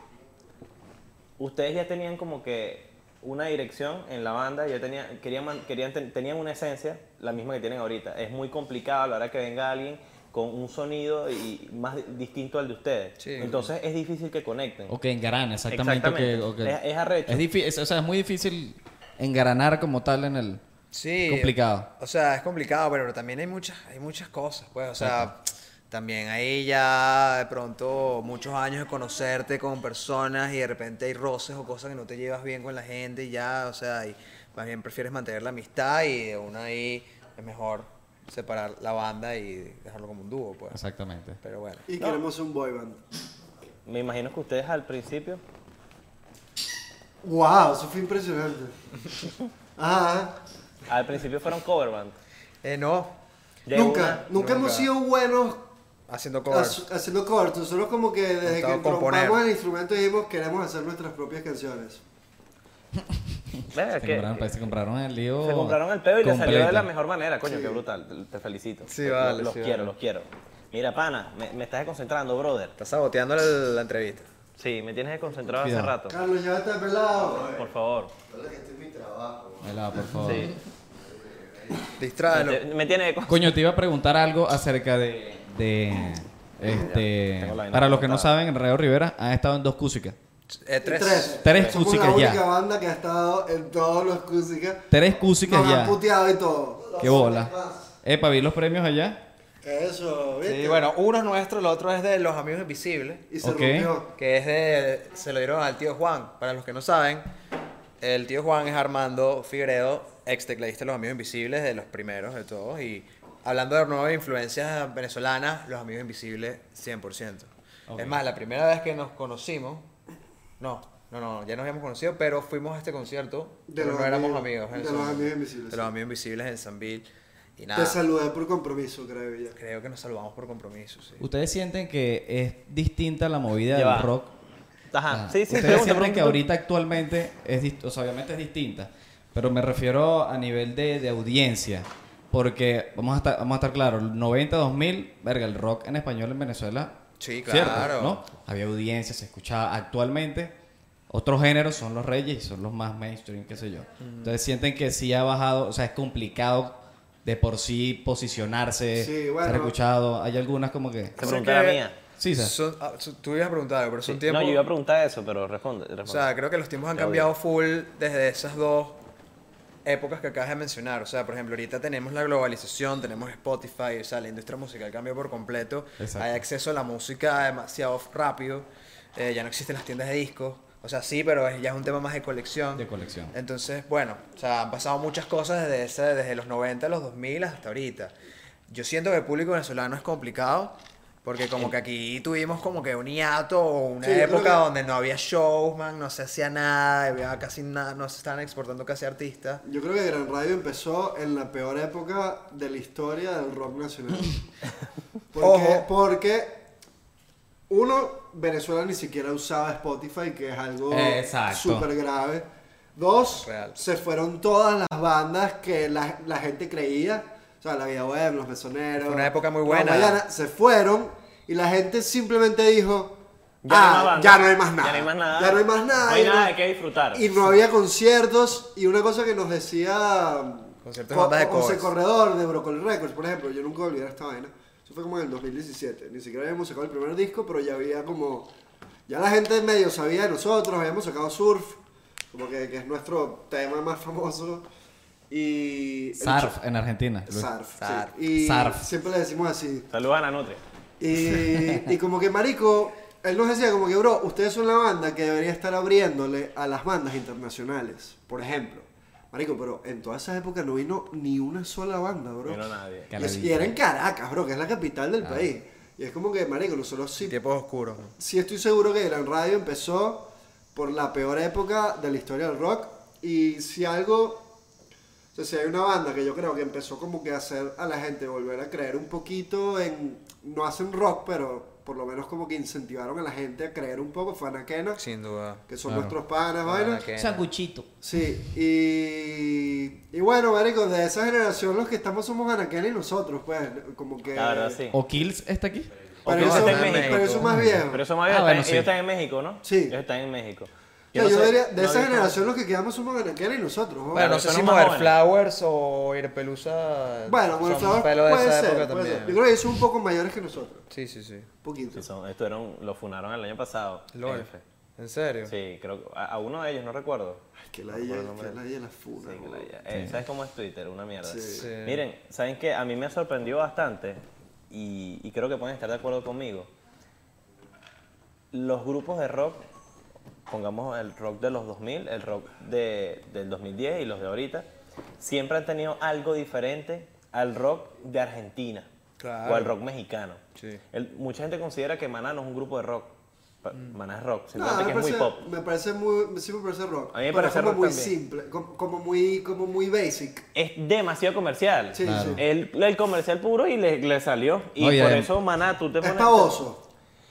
ustedes ya tenían como que una dirección en la banda, ya tenían una esencia, la misma que tienen ahorita. Es muy complicado a la hora que venga alguien con un sonido y más distinto al de ustedes. Sí. Entonces es difícil que conecten. O que engrane, exactamente. Exactamente. O que, Es arrecho. Es difícil, o sea, es muy difícil engranar como tal en el... Sí. Complicado. O sea, es complicado, pero también hay muchas cosas, pues. O sea, también hay ya de pronto muchos años de conocerte con personas y de repente hay roces o cosas que no te llevas bien con la gente y ya, o sea, y más bien prefieres mantener la amistad y de una ahí es mejor separar la banda y dejarlo como un dúo, pues. Exactamente. Pero bueno. Y queremos un boy band. Me imagino que ustedes al principio... ¡Wow! Eso fue impresionante. Ajá. Al principio fueron cover band. No. Ya Nunca una- hemos sido buenos Haciendo covers. haciendo covers. Nosotros como que desde que Gustavo componer. compramos el instrumento dijimos queremos hacer nuestras propias canciones. Ve, que- Se compraron el lío. Se compraron el pedo y le salió de completo. la mejor manera, coño, Sí. qué brutal. Te felicito. Sí, vale, Los sí, quiero, vale. los quiero. Mira, pana, me estás desconcentrando, brother. Estás saboteando la entrevista. Sí, me tienes desconcentrado hace Cuidado. rato. Carlos, llévate al pelado. Por favor. Que este es mi trabajo. Vela, por favor. Sí. Distráelo. Me tiene desconcentrado. Coño, te iba a preguntar algo acerca de tengo la vaina para los que no anotada. saben, en Radio Rivera han estado en 2 Cúsicas. Tres Somos Cúsicas la ya. única banda que ha estado en todos los Cúsicas. 3 Cúsicas Nos han ya. puteado y todo. Qué bola. Epa, vi los premios allá. Eso, ¿viste? Sí, bueno, uno es nuestro, el otro es de Los Amigos Invisibles. Y se Ok. rompió. Que es de. Se lo dieron al tío Juan. Para los que no saben, el tío Juan es Armando Figueredo, ex tecladista de Los Amigos Invisibles, de los primeros de todos. Y hablando de nuevas influencias venezolanas, Los Amigos Invisibles, 100%. Ok. Es más, la primera vez que nos conocimos. No, ya nos habíamos conocido, pero fuimos a este concierto. De pero los no éramos amigos- amigos. en de ese los momento. Amigos Invisibles, De los sí. Amigos Invisibles en Sanville. Y Te nada, saludé por compromiso, creo ya. creo que nos saludamos por compromiso, sí. ¿Ustedes sienten que es distinta la movida Ya va. del rock? Ajá, Ah, sí, sí, ¿Ustedes pregunta, sienten que pregunta. ahorita actualmente o sea, obviamente es distinta, pero me refiero a nivel de audiencia? Porque vamos a estar claros, el 90, 2000, verga, el rock en español en Venezuela, Sí, ¿cierto? claro. ¿No? Había audiencia, se escuchaba. Actualmente, otros géneros son los reyes y son los más mainstream, qué sé yo. Entonces sienten que sí ha bajado, o sea, es complicado de por sí posicionarse, Sí, bueno. ser escuchado. Hay algunas como que... Se pregunta la mía. Sí, sí. Tú ibas a preguntar algo, pero son Sí. tiempos. No, yo iba a preguntar eso, pero responde. O sea, creo que los tiempos han cambiado full desde esas dos épocas que acabas de mencionar. O sea, por ejemplo, ahorita tenemos la globalización, tenemos Spotify, o sea, la industria musical cambió por completo. Exacto. Hay acceso a la música demasiado rápido. Ya no existen las tiendas de discos. O sea, sí, pero ya es un tema más de colección. De colección. Entonces, bueno, o sea, han pasado muchas cosas desde los 90, los 2000 hasta ahorita. Yo siento que el público venezolano es complicado. Porque como que aquí tuvimos como que un hiato o una Sí, yo creo época que- donde no había shows, man, no se hacía nada, había casi nada, no se estaban exportando casi artistas. Yo creo que Gran Radio empezó en la peor época de la historia del rock nacional. Ojo. Porque uno, Venezuela ni siquiera usaba Spotify, que es algo Exacto. súper grave. Dos, Real. se fueron todas las bandas que la gente creía. O sea, La Vida Web, Los Mesoneros. Fue una época muy La buena. Guayana, se fueron y la gente simplemente dijo... Ya no hay más banda. ya no hay más nada. Ya no hay más nada. Ya no hay más nada. No hay y nada de qué disfrutar. Y no había conciertos. Y una cosa que nos decía Conciertos de bandas de José covers. Corredor de Brocol Records, por ejemplo, yo nunca voy a olvidar esta vaina. Eso fue como en el 2017. Ni siquiera habíamos sacado el primer disco, pero ya había como... Ya la gente medio sabía de nosotros, habíamos sacado Surf, como que es nuestro tema más famoso. Y... Surf en Argentina. Surf, Surf. sí. Y Surf. siempre le decimos así. Saludos a la Nutria. Y como que marico, él nos decía como que, bro, ustedes son la banda que debería estar abriéndole a las bandas internacionales, por ejemplo. Marico, pero en toda esa época no vino ni una sola banda, bro. No nadie. Qué Y ladilla. era en Caracas, bro, que es la capital del país. Y es como que, marico, nosotros sí, Tiempos oscuros. ¿no? sí estoy seguro que Gran Radio empezó por la peor época de la historia del rock. Y si algo... O sea, si hay una banda que yo creo que empezó como que a hacer a la gente volver a creer un poquito en... No hacen rock, pero por lo menos como que incentivaron a la gente a creer un poco, fue Anaquena, Sin duda. que son Claro. nuestros panas, vainas. Anaquena. Sanguchito. Sí, y bueno, marico, de esa generación los que estamos somos Anaquena y nosotros, pues, como que... La verdad, sí. ¿O Kills está aquí? Pero, Ok, eso, está en México. pero eso más viejo. Pero eso más Ah, bueno, ellos sí. están en México, ¿no? Sí. Ellos están en México. O sea, no yo sé, diría, de no esa vi- generación los que quedamos somos Anaquena y nosotros, ¿no? Bueno, no Pero sé son si más Mover jóvenes. Flowers o Irpelusa. Bueno, bueno, son Flowers pelo de puede esa ser, época puede ser. también. Yo creo que ellos son un poco mayores que nosotros, Sí, sí, sí. un poquito. Sí, los funaron el año pasado. LOL. F. ¿En serio? Sí, creo que a uno de ellos, no recuerdo. Ay, que la No ella, recuerdo el nombre. que la ella la funa, Sí, que ¿no? la- ¿Sabes cómo es Twitter? Una mierda. Sí. Sí. Miren, ¿saben qué? A mí me sorprendió bastante y creo que pueden estar de acuerdo conmigo. Los grupos de rock, pongamos el rock de los 2000, el rock del 2010 y los de ahorita, siempre han tenido algo diferente al rock de Argentina Claro. o al rock mexicano. Sí. Mucha gente considera que Maná no es un grupo de rock. Maná es rock, No, simplemente que es muy pop. Me parece muy, sí me parece rock. A mí me pero parece es como rock muy también. simple, como muy basic. Es demasiado comercial. Sí, Claro. sí. El comercial puro y le salió. Y Oye, por eso Maná, tú te Es pones... pavoso.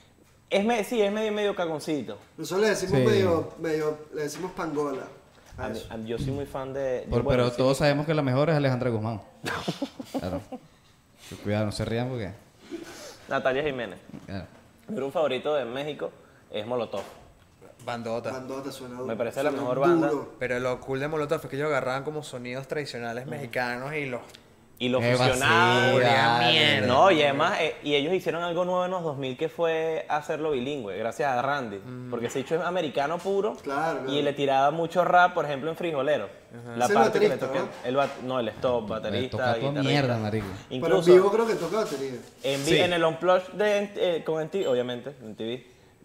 Sí, es medio cagoncito. Nosotros le decimos Sí. le decimos pangola. a eso. Yo soy muy fan de... Pero bueno, sí, todos sabemos que la mejor es Alejandra Guzmán. Claro. Cuidado, no se rían porque... Natalia Jiménez. Claro. Mi grupo favorito de México es Molotov. Bandota. Bandota suena duro. Me parece la Suena mejor banda. duro. Pero lo cool de Molotov es que ellos agarraban como sonidos tradicionales mexicanos y los... Y lo Qué fusionaban. vacía, mierda. No, y además, y ellos hicieron algo nuevo en los 2000 que fue hacerlo bilingüe, gracias a Randy. Porque ese hecho es americano puro. Claro, claro. Y le tiraba mucho rap, por ejemplo, en Frijolero. La Es el parte que le baterista, toca. No, el stop, baterista. toca toda guitarrista. mierda, marico. Pero en Incluso vivo creo que toca batería. Sí. en el Unplugged con MTV, obviamente, en TV,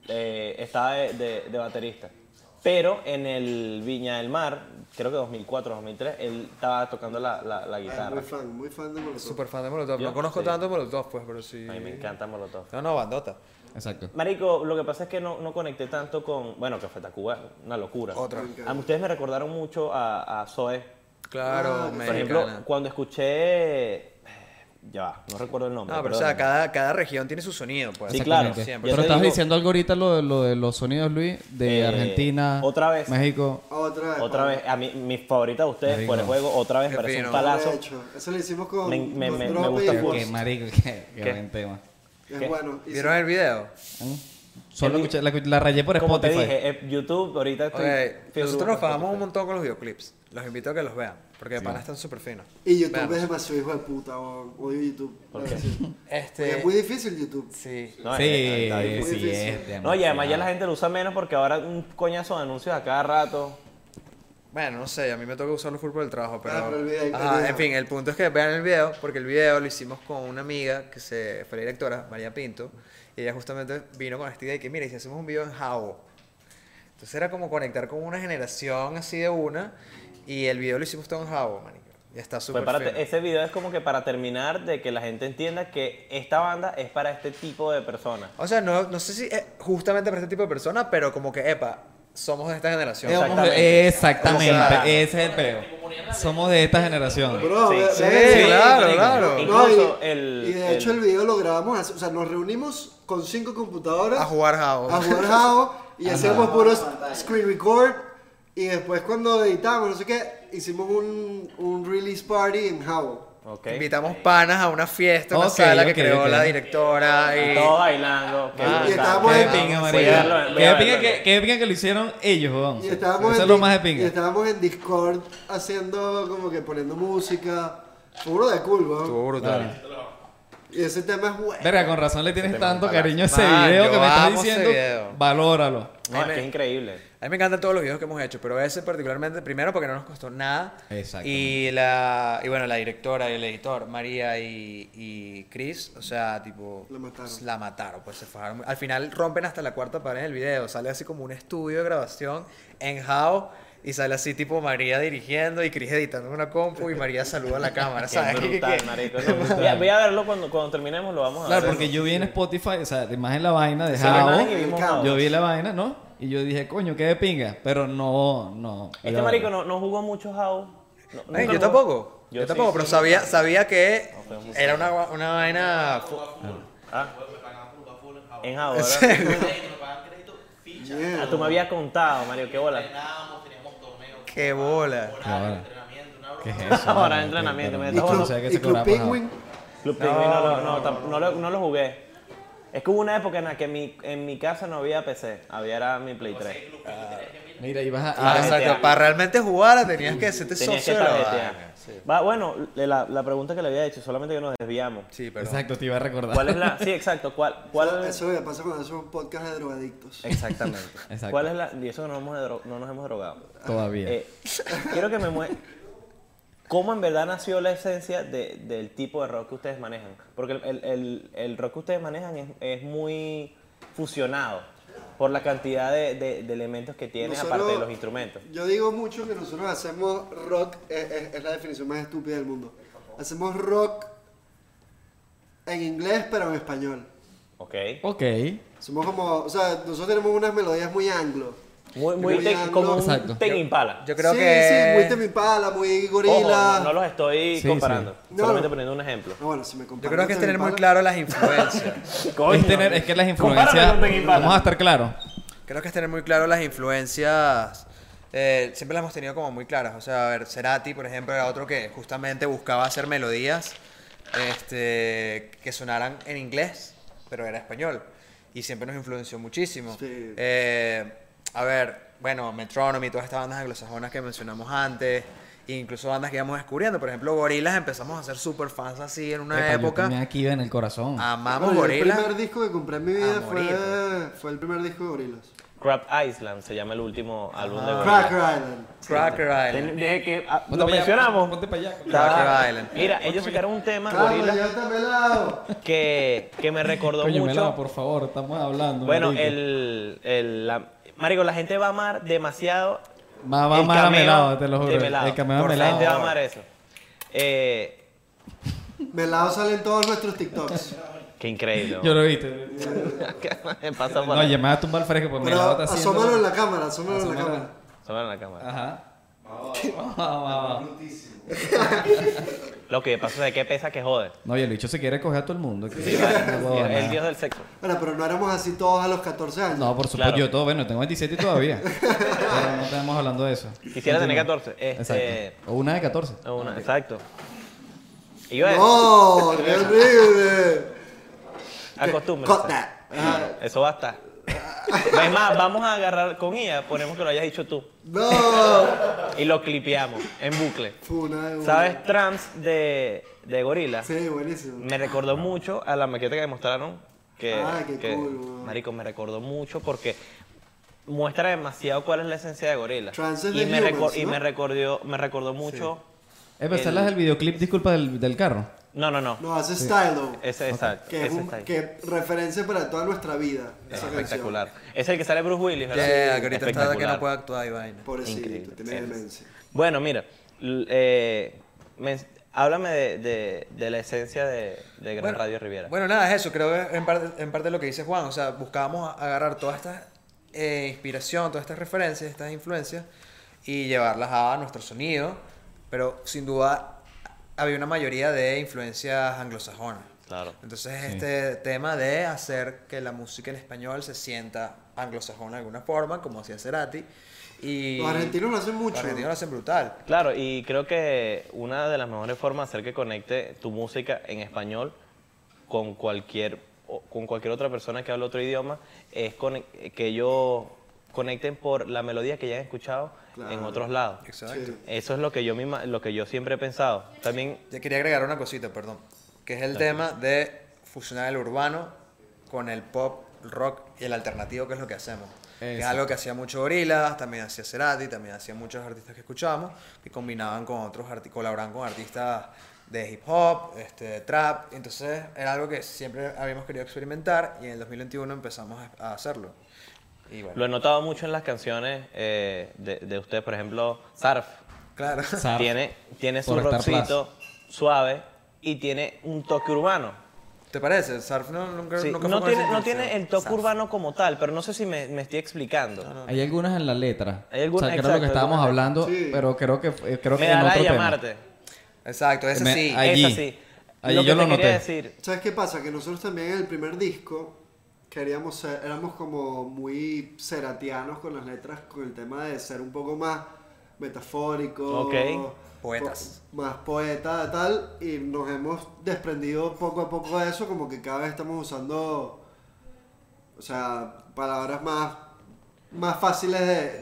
estaba de baterista. Pero en el Viña del Mar, creo que 2004, 2003, él estaba tocando la guitarra. Muy fan de Molotov. Súper fan de Molotov. Yo, No conozco sí. tanto Molotov, pues, pero sí... A mí me encanta Molotov. No, Bandota. Exacto. Marico, lo que pasa es que no conecté tanto con... Bueno, Café Tacuba, una locura. Otra. Ustedes me recordaron mucho a Zoe. Claro, Ah, Por mexicana. ejemplo, cuando escuché... Ya va, no recuerdo el nombre. No, pero o sea, perdóname. cada región tiene su sonido, pues. Sí, claro. Exactamente. Siempre. Yo Pero te estabas digo- diciendo algo ahorita lo de los sonidos, Luis, de Argentina, otra vez. México. Otra vez, a mí, mi favorita de ustedes Marico. por el juego, otra vez, Qué parece fino. un palazo. De hecho, eso lo hicimos con Me los Drop gusta y full. Qué Force. marico, qué ¿Qué? buen tema. Es ¿Qué? bueno. Y ¿Vieron el video? Solo escuché, la rayé por Como te Spotify. dije, YouTube, ahorita estoy... Ok, nosotros nos fajamos fajamos un montón con los videoclips. Los invito a que los vean, porque de pana están súper finos. Y YouTube Vean. es demasiado hijo de puta, odio YouTube. ¿Por Es qué? decir, porque Este... es muy difícil YouTube. Sí. No, Sí, está difícil. sí, es No, y además ya demasiado. la gente lo usa menos porque ahora un coñazo de anuncios a cada rato. Bueno, no sé, a mí me toca usarlo full por el trabajo, pero... pero el video- Ajá, el video. en fin, el punto es que vean el video, porque el video lo hicimos con una amiga que fue la directora, María Pinto, y ella justamente vino con esta idea de que, mira, y si hacemos un video en Jabo. Entonces era como conectar con una generación así de una, y el video lo hicimos todo en Jabo, manico. Y está súper fino. Ese video es como que para terminar de que la gente entienda que esta banda es para este tipo de personas. O sea, no sé si es justamente para este tipo de personas, pero como que, epa, somos de esta generación. Exactamente. Exactamente, O sea, ese es el peo. Somos de esta generación. Bro, Sí, ve- Sí, ve- claro, marico. claro. No, Incluso y, el... y de hecho el video lo grabamos así, o sea, nos reunimos con 5 computadoras A jugar Jabo. a jugar Jao y hacíamos puros screen record y después cuando editamos, no sé qué, hicimos un release party en Jao. Ok. Invitamos panas a una fiesta, una Ok, sala que ok, creó ok. la directora y... Todos bailando. qué Ah, brutal. y estábamos Qué en- de pinga, Voy a marico. verlo, voy Qué a de pinga verlo. qué de pinga que lo hicieron ellos, weón. Y estábamos, Eso en es lo Di- más de y pinga. estábamos en Discord haciendo como que poniendo música. Puro de cool, weón. Estuvo brutal. Y ese tema es bueno. Verga, con razón le tienes Este tema tanto es un cariño a ese Man, video yo que me estás amo ese diciendo. video. Valóralo. No, es que es increíble. A mí me encantan todos los videos que hemos hecho, pero ese particularmente, primero porque no nos costó nada. Exactamente. Y bueno, la directora y el editor, María y Chris, o sea, tipo... La mataron. La mataron, pues se fajaron. Al final rompen hasta la cuarta pared en el video. Sale así como un estudio de grabación en Jao. Y sale así tipo María dirigiendo y Chris editando en una compu y María saluda a la cámara, Qué ¿sabes? brutal, marico. No, voy a verlo cuando terminemos, lo vamos a Claro, ver. porque yo vi en Spotify, o sea, más en la vaina de Sí, la Jao. imagen y vimos Jao. Yo vi la vaina, ¿no? Y yo dije, coño, qué de pinga. Pero no. Este marico no jugó mucho Jao. No, Ay, nunca yo lo tampoco. Yo Yo sí, tampoco, sí, pero sí. sabía que fue muy era una vaina... Ah. En Jao, ¿verdad? Yeah. Ah, tú me habías contado, Mario, qué bola. ¡Qué bola! ¿Qué es eso? Ahora mano? de entrenamiento, me ¿Y está Club, no sé qué y se Club cobraba por Penguin? Club Penguin no lo jugué. Es que hubo una época en la que en mi casa no había PC, era mi Play 3. Mira, ibas a... Ah, GTA. exacto. Para realmente jugar tenías que hacerte Tenías que socio de la tarjetear. vaina. Sí. Va, bueno, la pregunta que le había hecho, solamente que nos desviamos. Sí, pero... Exacto, te iba a recordar. ¿Cuál es la...? Sí, exacto. ¿Cuál Eso me pasa cuando hacemos un podcast de drogadictos. Exactamente. Exacto. ¿Cuál es la...? Y eso que no nos hemos drogado. Todavía. Quiero que me muestre cómo en verdad nació la esencia del tipo de rock que ustedes manejan. Porque el rock que ustedes manejan es muy fusionado por la cantidad de elementos que tiene, Nosotros- aparte de los instrumentos. Yo digo mucho que nosotros hacemos rock, es la definición más estúpida del mundo. Hacemos rock en inglés pero en español. Ok. Ok. Somos como, o sea, nosotros tenemos unas melodías muy anglo. Muy Muy anglo. como un Exacto. Tame Impala. Yo creo sí, que... sí, muy Tame Impala, muy Ojo, gorila. no los estoy Sí, comparando. sí. Solamente No. poniendo un ejemplo. No, bueno, si me Yo comparas creo que es con tener Tame muy Impala- claro las influencias. Es que las Compárame influencias. con Tame Impala. Vamos a estar claros. Creo que es tener muy claro las influencias. Siempre las hemos tenido como muy claras. O sea, a ver, Cerati, por ejemplo, era otro que justamente buscaba hacer melodías que sonaran en inglés, pero era español. Y siempre nos influenció muchísimo. Sí. A ver, bueno, Metronomy, todas estas bandas anglosajonas que mencionamos antes, e incluso bandas que íbamos descubriendo. Por ejemplo, Gorillaz empezamos a ser super fans así en una Epa, yo época. tenía aquí en el corazón. Amamos Bueno, el Gorillaz. primer disco que compré en mi vida A morir, fue el primer disco de Gorillaz. Crab Island se llama el último álbum de Cracker Gorillaz. Island. Cracker Island. Desde que Ponte lo pa' allá, mencionamos. Ponte para allá. Cracker Island. Mira, ellos sacaron un tema, Claro, Gorillaz, ya está pelado. que me recordó Coño, mucho. Melado, por favor, estamos hablando. Bueno, marico. marico, la gente va a amar demasiado. Va el mal a cameo Melado, te lo juro. de Melado. El cameo de La Melado. gente va a amar eso. Melado sale en todos nuestros TikToks. Qué increíble. Yo lo viste. Me pasa por No, ya me va a tumbar el fresco porque Pero Melado está haciendo. asómalo en la cámara, asómalo en la Asómalo. cámara. Solo en la cámara. Ajá. Va. Lo que pasa es que pesa que jode. No, y el bicho se quiere coger a todo el mundo. Sí, vale. El dios del sexo. Bueno, pero no éramos así todos a los 14 años. No, por supuesto, Claro. yo todo, bueno, tengo 27 todavía. Pero no estamos hablando de eso. Quisiera tener 14. Exacto. O una de 14. Exacto. Y yo, ¡No! ¡Qué horrible! acostúmbrense. Cut that. Eso basta. Es más, vamos a agarrar con IA, ponemos que lo hayas dicho tú. ¡No! Y lo clipeamos en bucle. Funa de una. ¿Sabes? Trans de Gorillaz. Sí, buenísimo. Me recordó mucho a la maqueta que me mostraron. Que, Qué cool, weón. marico, me recordó mucho porque muestra demasiado cuál es la esencia de Gorillaz. Trans is Y the me, humans, ¿no? me recordó mucho. Pero esta es la del videoclip, disculpa, del carro. No. No, hace Stylo. Ese, exacto. Que es ese está ahí. que referencia para toda nuestra vida. Es esa espectacular. Es el que sale Bruce Willis, ¿verdad? Yeah, que ahorita está de que Espectacular. no puede actuar y vaina. canción. Pobrecito, Increíble. tiene Sí. demencia. Bueno, mira, háblame de la esencia de Gran Bueno, Radio Riviera. Bueno, nada, es eso. Creo que en parte lo que dice Juan. O sea, buscábamos agarrar toda esta inspiración, todas estas referencias, estas influencias y llevarlas a nuestro sonido. Pero sin duda había una mayoría de influencias anglosajonas. Claro. Entonces este tema de hacer que la música en español se sienta anglosajona de alguna forma, como hacía Cerati. Y Los argentinos lo hacen mucho. Los argentinos lo hacen brutal. Claro, y creo que una de las mejores formas de hacer que conecte tu música en español con cualquier otra persona que hable otro idioma es que ellos conecten por la melodía que ya han escuchado Claro. en otros lados. Exacto. Sí. Eso es lo que yo siempre he pensado. También Ya quería agregar una cosita, perdón, que es el tema de fusionar el urbano con el pop, el rock y el alternativo, que es lo que hacemos. Que es Exacto. algo que hacía mucho Gorillaz, también hacía Cerati, también hacía muchos artistas que escuchábamos, que combinaban con otros colaboraban con artistas de hip hop, trap. Entonces era algo que siempre habíamos querido experimentar y en el 2021 empezamos a hacerlo. Y bueno, lo he notado mucho en las canciones de ustedes, por ejemplo, Sarf. claro. Sarf. Tiene su Por Star rockcito suave y tiene un toque urbano. ¿Te parece? Surf nunca Sí, fue no con esa tiene intención. el toque Surf. urbano como tal, pero no sé si me estoy explicando. Hay algunas en la letra. Hay algunas, o sea, que era lo que exacto, estábamos algunas. hablando, Sí. pero creo que Me en da la otro de tema. llamarte. Exacto, ese Me- sí. Allí. Esa sí. Allí Lo yo que lo te quería noté. decir. ¿Sabes qué pasa? Que nosotros también en el primer disco queríamos ser, éramos como muy ceratianos con las letras, con el tema de ser un poco más metafórico, Ok. Poetas. más poeta tal, y nos hemos desprendido poco a poco de eso, como que cada vez estamos usando, o sea, palabras más fáciles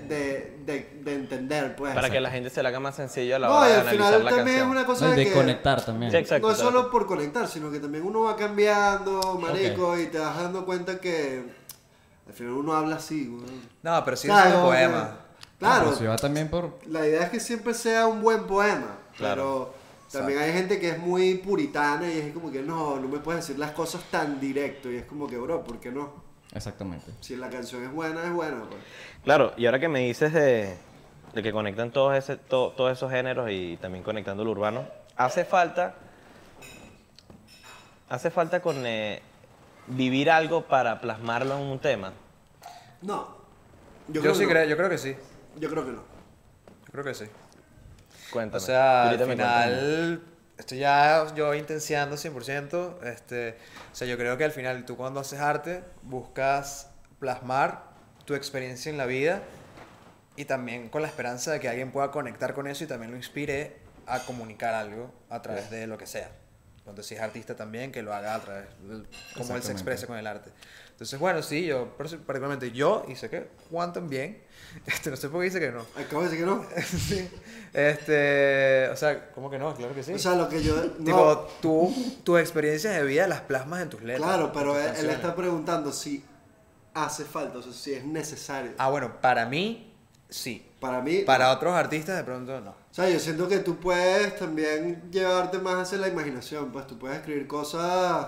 de entender, pues. Para que la gente se la haga más sencillo a la No, hora y de al analizar final la también es canción. una cosa No, y de de que conectar también. Sí, exacto. no es exacto. solo por conectar, sino que también uno va cambiando, marico, y te vas dando cuenta que al final uno habla así, güey. No, pero sí Claro, es un como que- poema. Claro, Pero si va también por... la idea es que siempre sea un buen poema, Claro. pero también hay gente que es muy puritana y es como que no me puedes decir las cosas tan directo, y es como que, bro, ¿por qué no? Exactamente. Si la canción es buena, pues. Claro, y ahora que me dices de que conectan todos esos géneros y también conectando lo urbano, hace falta vivir algo para plasmarlo en un tema? No. Yo creo sí que no. creo, yo creo que sí. Yo creo que no. Yo creo que sí. Cuéntame. O sea, al Ahorita me cuentas. final, estoy ya yo intenseando 100%. O sea, yo creo que al final tú cuando haces arte buscas plasmar tu experiencia en la vida y también con la esperanza de que alguien pueda conectar con eso y también lo inspire a comunicar algo a través de lo que sea. Entonces, si es artista también, que lo haga a través de cómo él se Exactamente. exprese con el arte. Entonces, bueno, sí, yo particularmente yo, y sé que Juan también, no sé por qué dice que no. Acabo de decir que no. Sí. O sea, ¿cómo que no? Claro que sí. O sea, lo que yo... Tipo, tus experiencias de vida las plasmas en tus letras. Claro, en pero tus él canciones. está preguntando si hace falta, o sea, si es necesario. Ah, bueno, para mí, sí. Para mí... Para otros artistas, de pronto, no. O sea, yo siento que tú puedes también llevarte más hacia la imaginación, pues tú puedes escribir cosas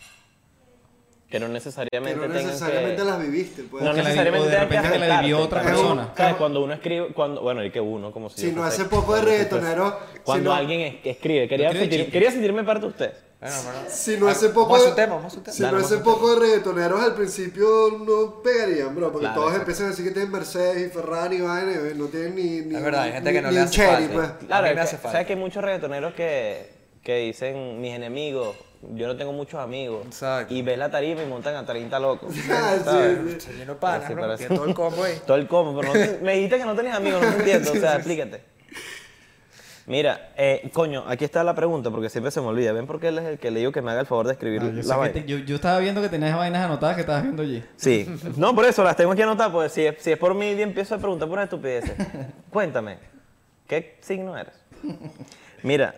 Que no que necesariamente no tengan necesariamente que... las viviste, pues. No que la vi- necesariamente o de tengan que repente que la vivió afectarte. otra Pero, persona. ¿sabes? Cuando uno escribe... Bueno, y que uno, como si Si yo no, fuese- hace poco de reggaetonero... Cuando si no- alguien escribe, quería, escribe chiste. quería sentirme parte de usted. Bueno, Si no hace poco... Vamos a de- un tema, vamos a un tema. Si Dale, no vamos hace a un poco de reggaetoneros al principio no pegarían, bro, porque Claro, todos exacto. empiezan a decir que tienen Mercedes y Ferrari y vaina y no tienen ni Es verdad, hay gente ni- que no ni le un hace cherry, falta. pues. Claro, A mí es me que- hace falta. ¿sabes que hay muchos reggaetoneros que dicen mis enemigos? Yo no tengo muchos amigos. Exacto. Y ves la tarima y montan a 30 locos. Ah, sí, ¿sabes? sí. Se llenó panas, Sí, ¿no? pero Que sí. todo el combo ahí. Todo el combo, pero me dijiste que no tenías amigos, no te entiendo. O sea, explícate. Mira, coño, aquí está la pregunta porque siempre se me olvida. ¿Ven por qué él es el que le digo que me haga el favor de escribir Ah, yo, sé la que vaina? yo estaba viendo que tenías vainas anotadas que estabas viendo allí. Sí. No, por eso las tengo aquí anotadas, porque si es por mí, empiezo a preguntar por estupideces. Cuéntame, ¿qué signo eres? Mira,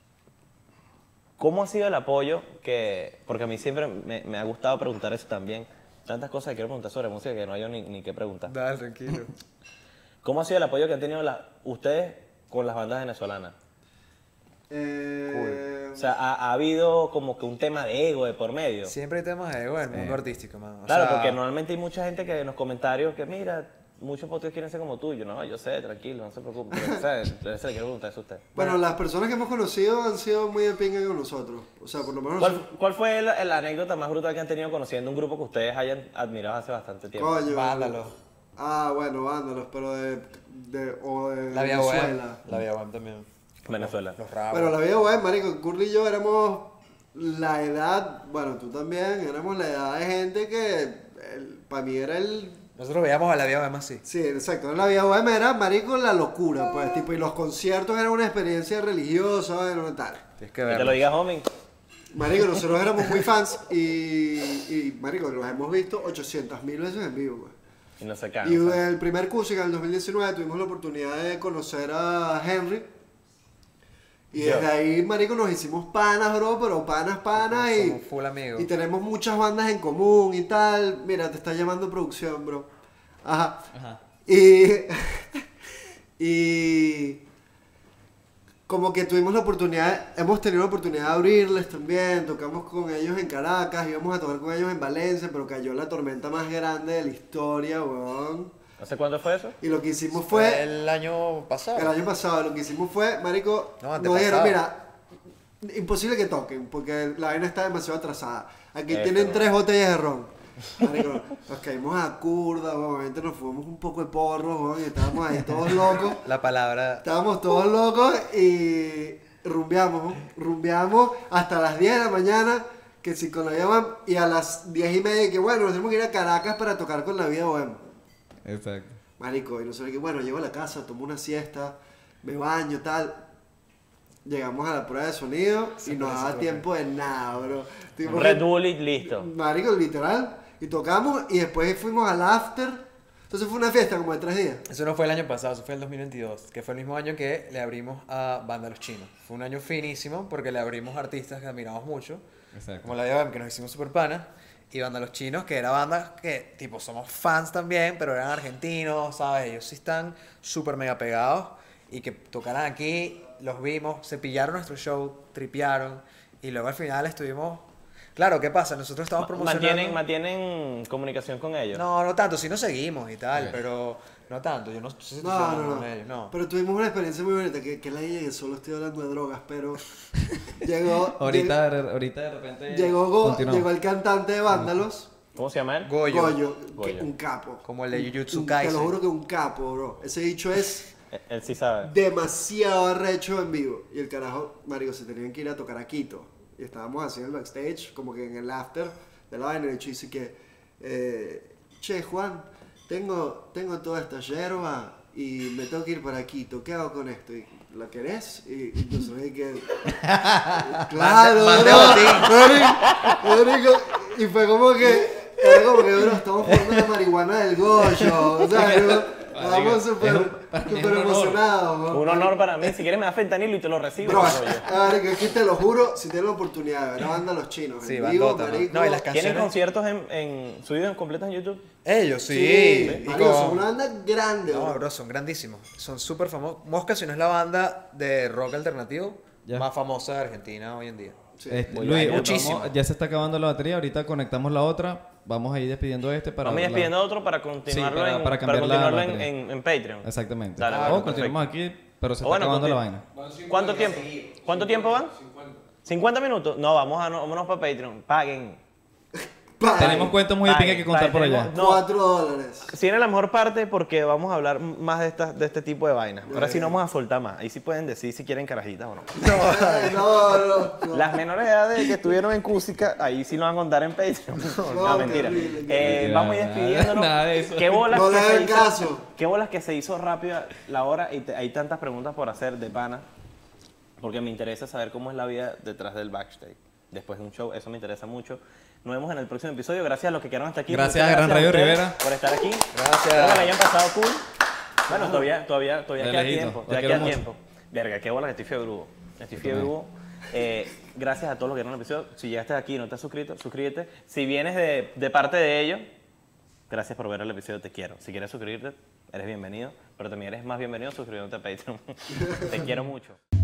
¿cómo ha sido el apoyo que... Porque a mí siempre me ha gustado preguntar eso también. Tantas cosas que quiero preguntar sobre música que no hay ni qué preguntar. Dale, tranquilo. ¿Cómo ha sido el apoyo que han tenido ustedes con las bandas venezolanas? O sea, ¿ha habido como que un tema de ego de por medio? Siempre hay temas de ego en el mundo artístico, man. O Claro, sea, porque normalmente hay mucha gente que en los comentarios que mira, muchos potes quieren ser como tú. Yo no, yo sé, tranquilo, no se preocupe. Pero, ¿sabes? Se le quiero preguntar eso a usted. Bueno, las personas que hemos conocido han sido muy de pinga con nosotros. O sea, por lo menos... ¿Cuál fue la anécdota más brutal que han tenido conociendo un grupo que ustedes hayan admirado hace bastante tiempo? Coño. Vándalos. Ah, bueno, vándalos, pero de La Vía Web. Venezuela. La Vía Web también. Venezuela. Los rabos. Bueno, la vida web, marico, Curly y yo éramos la edad, bueno, tú también, éramos la edad de gente que para mí era el... Nosotros veíamos a la Vía Web más así. Sí, exacto, la vida web era, marico, la locura, pues, tipo, y los conciertos eran una experiencia religiosa, bueno, tal. Tienes que Que te lo verlo. digas, homie. Marico, nosotros éramos muy fans y marico, los hemos visto 800.000 veces en vivo, pues. Y no se cansa. Y el primer curso, en el 2019, tuvimos la oportunidad de conocer a Henry. Y Yo. desde ahí, marico, nos hicimos panas, bro, pero panas, y... Somos full amigos. Y tenemos muchas bandas en común y tal. Mira, te está llamando producción, bro. Ajá. Y... y... Como que tuvimos la oportunidad, hemos tenido la oportunidad de abrirles también, tocamos con ellos en Caracas, íbamos a tocar con ellos en Valencia, pero cayó la tormenta más grande de la historia, weón. ¿No sé cuándo fue eso? Y lo que hicimos Fue fue, el año pasado. el año pasado, lo que hicimos fue, marico, No, nos antepasado. dijeron, mira, imposible que toquen, porque la vaina está demasiado atrasada. Aquí Eso, tienen ¿no? 3 botellas de ron. Marico, nos caímos a curda, obviamente nos fumamos un poco de porro, weón, y estábamos ahí todos locos. La palabra. Estábamos todos locos y rumbeamos hasta las 10 de la mañana, que si con la vida bohem, y a las 10:30 que bueno, nos tenemos que ir a Caracas para tocar con la vida bohem. Exacto. Marico, y nosotros que bueno, llego a la casa, tomo una siesta, me baño, tal. Llegamos a la prueba de sonido y no daba tiempo de nada, bro. Tipo, Red Bull y listo. Marico, literal. Y tocamos y después fuimos al after. Entonces fue una fiesta como de 3 días. Eso no fue el año pasado, eso fue el 2022, que fue el mismo año que le abrimos a Banda Los Chinos. Fue un año finísimo porque le abrimos a artistas que admiramos mucho, Exacto. como la Vía que nos hicimos super panas, y Banda Los Chinos, que era banda que, tipo, somos fans también, pero eran argentinos, ¿sabes? Ellos sí están súper mega pegados, y que tocaran aquí, los vimos, se pillaron nuestro show, tripearon, y luego al final estuvimos... Claro, ¿qué pasa? Nosotros estamos promocionando... ¿Mantienen comunicación con ellos? No, no tanto, sí nos seguimos y tal, Ok. pero No tanto, yo no sé si tú No, sabes no, no. con ellos, no. Pero tuvimos una experiencia muy bonita, que la idea que solo estoy hablando de drogas, pero llegó... Ahorita de repente. Llegó continuamos. el cantante de Vándalos, ¿Cómo se llama él? Goyo. Goyo, Goyo. un capo. Como el de Jujutsu Te Kaisen. lo juro que un capo, bro. Ese dicho es Él sí sabe. demasiado arrecho en vivo. Y el carajo, marico, se tenían que ir a tocar a Quito. Y estábamos así en el backstage, como que en el after de la vaina. Y el hecho dice que, che, Juan, tengo toda esta yerba y me tengo que ir para Quito. ¿Qué hago con esto? Y, ¿la querés? Y nosotros dije que... Claro, Mande bro, marico. Y fue como que... Era como que, bro, estamos fumando la marihuana del Goyo. O sea, estábamos súper para mí es súper un honor. emocionados, bro. Un honor para mí. Si quieres me das fentanilo y te lo recibo. Bro, Goyo. marico, aquí te lo juro, si tienes la oportunidad de ver a banda Los Chinos Sí, en vivo, bandota, ¿no? marico. No, y las ¿Tienen canciones. conciertos subidos en completos en YouTube? Ellos, sí. Sí, Y marico, con- son una banda grande, No, bro. bro, son grandísimos. Son súper famosos. Mosca, si no es la banda de rock alternativo Ya. más famosa de Argentina hoy en día. Sí. Muy Luis, bien, muchísimo. ya se está acabando la batería. Ahorita conectamos la otra. Vamos a ir despidiendo para. Vamos a ir despidiendo otro para continuarlo, Sí, para cambiar la continuarlo batería. en Patreon. Exactamente. Dale, o bueno, continuamos aquí, pero se O está bueno, acabando la continúa. vaina. ¿Cuánto tiempo? ¿Cuánto tiempo van? 50 minutos. No, vámonos para Patreon. Paguen. Pa- Tenemos cuentos muy de pinga que contar por allá. No, $4. si viene la mejor parte porque vamos a hablar más de este tipo de vainas. Ahora sí no vamos a soltar más. Ahí sí pueden decir si quieren carajitas o no. No. Las menores edades que estuvieron en Cúsica, ahí sí lo van a contar en Patreon. No, mentira. terrible, Vamos a ir despidiéndonos. Nada de eso. ¿Qué bolas No que le se hagan hizo- caso. Qué bolas que se hizo rápido la hora y hay tantas preguntas por hacer de pana. Porque me interesa saber cómo es la vida detrás del backstage. Después de un show, eso me interesa mucho. Nos vemos en el próximo episodio. Gracias a los que quedaron hasta aquí. Gracias Muchas a Gran Radio ustedes Rivera. por estar aquí. Gracias. Espero que la hayan pasado cool. Bueno, todavía De queda lejito. tiempo. Los Todavía quiero queda mucho. tiempo. Verga, qué bola que estoy fiebrudo. Estoy fiebrudo. Gracias a todos los que vieron el episodio. Si llegaste aquí y no te has suscrito, suscríbete. Si vienes de parte de ellos, gracias por ver el episodio, te quiero. Si quieres suscribirte, eres bienvenido. Pero también eres más bienvenido suscribiéndote a Patreon. Te quiero mucho.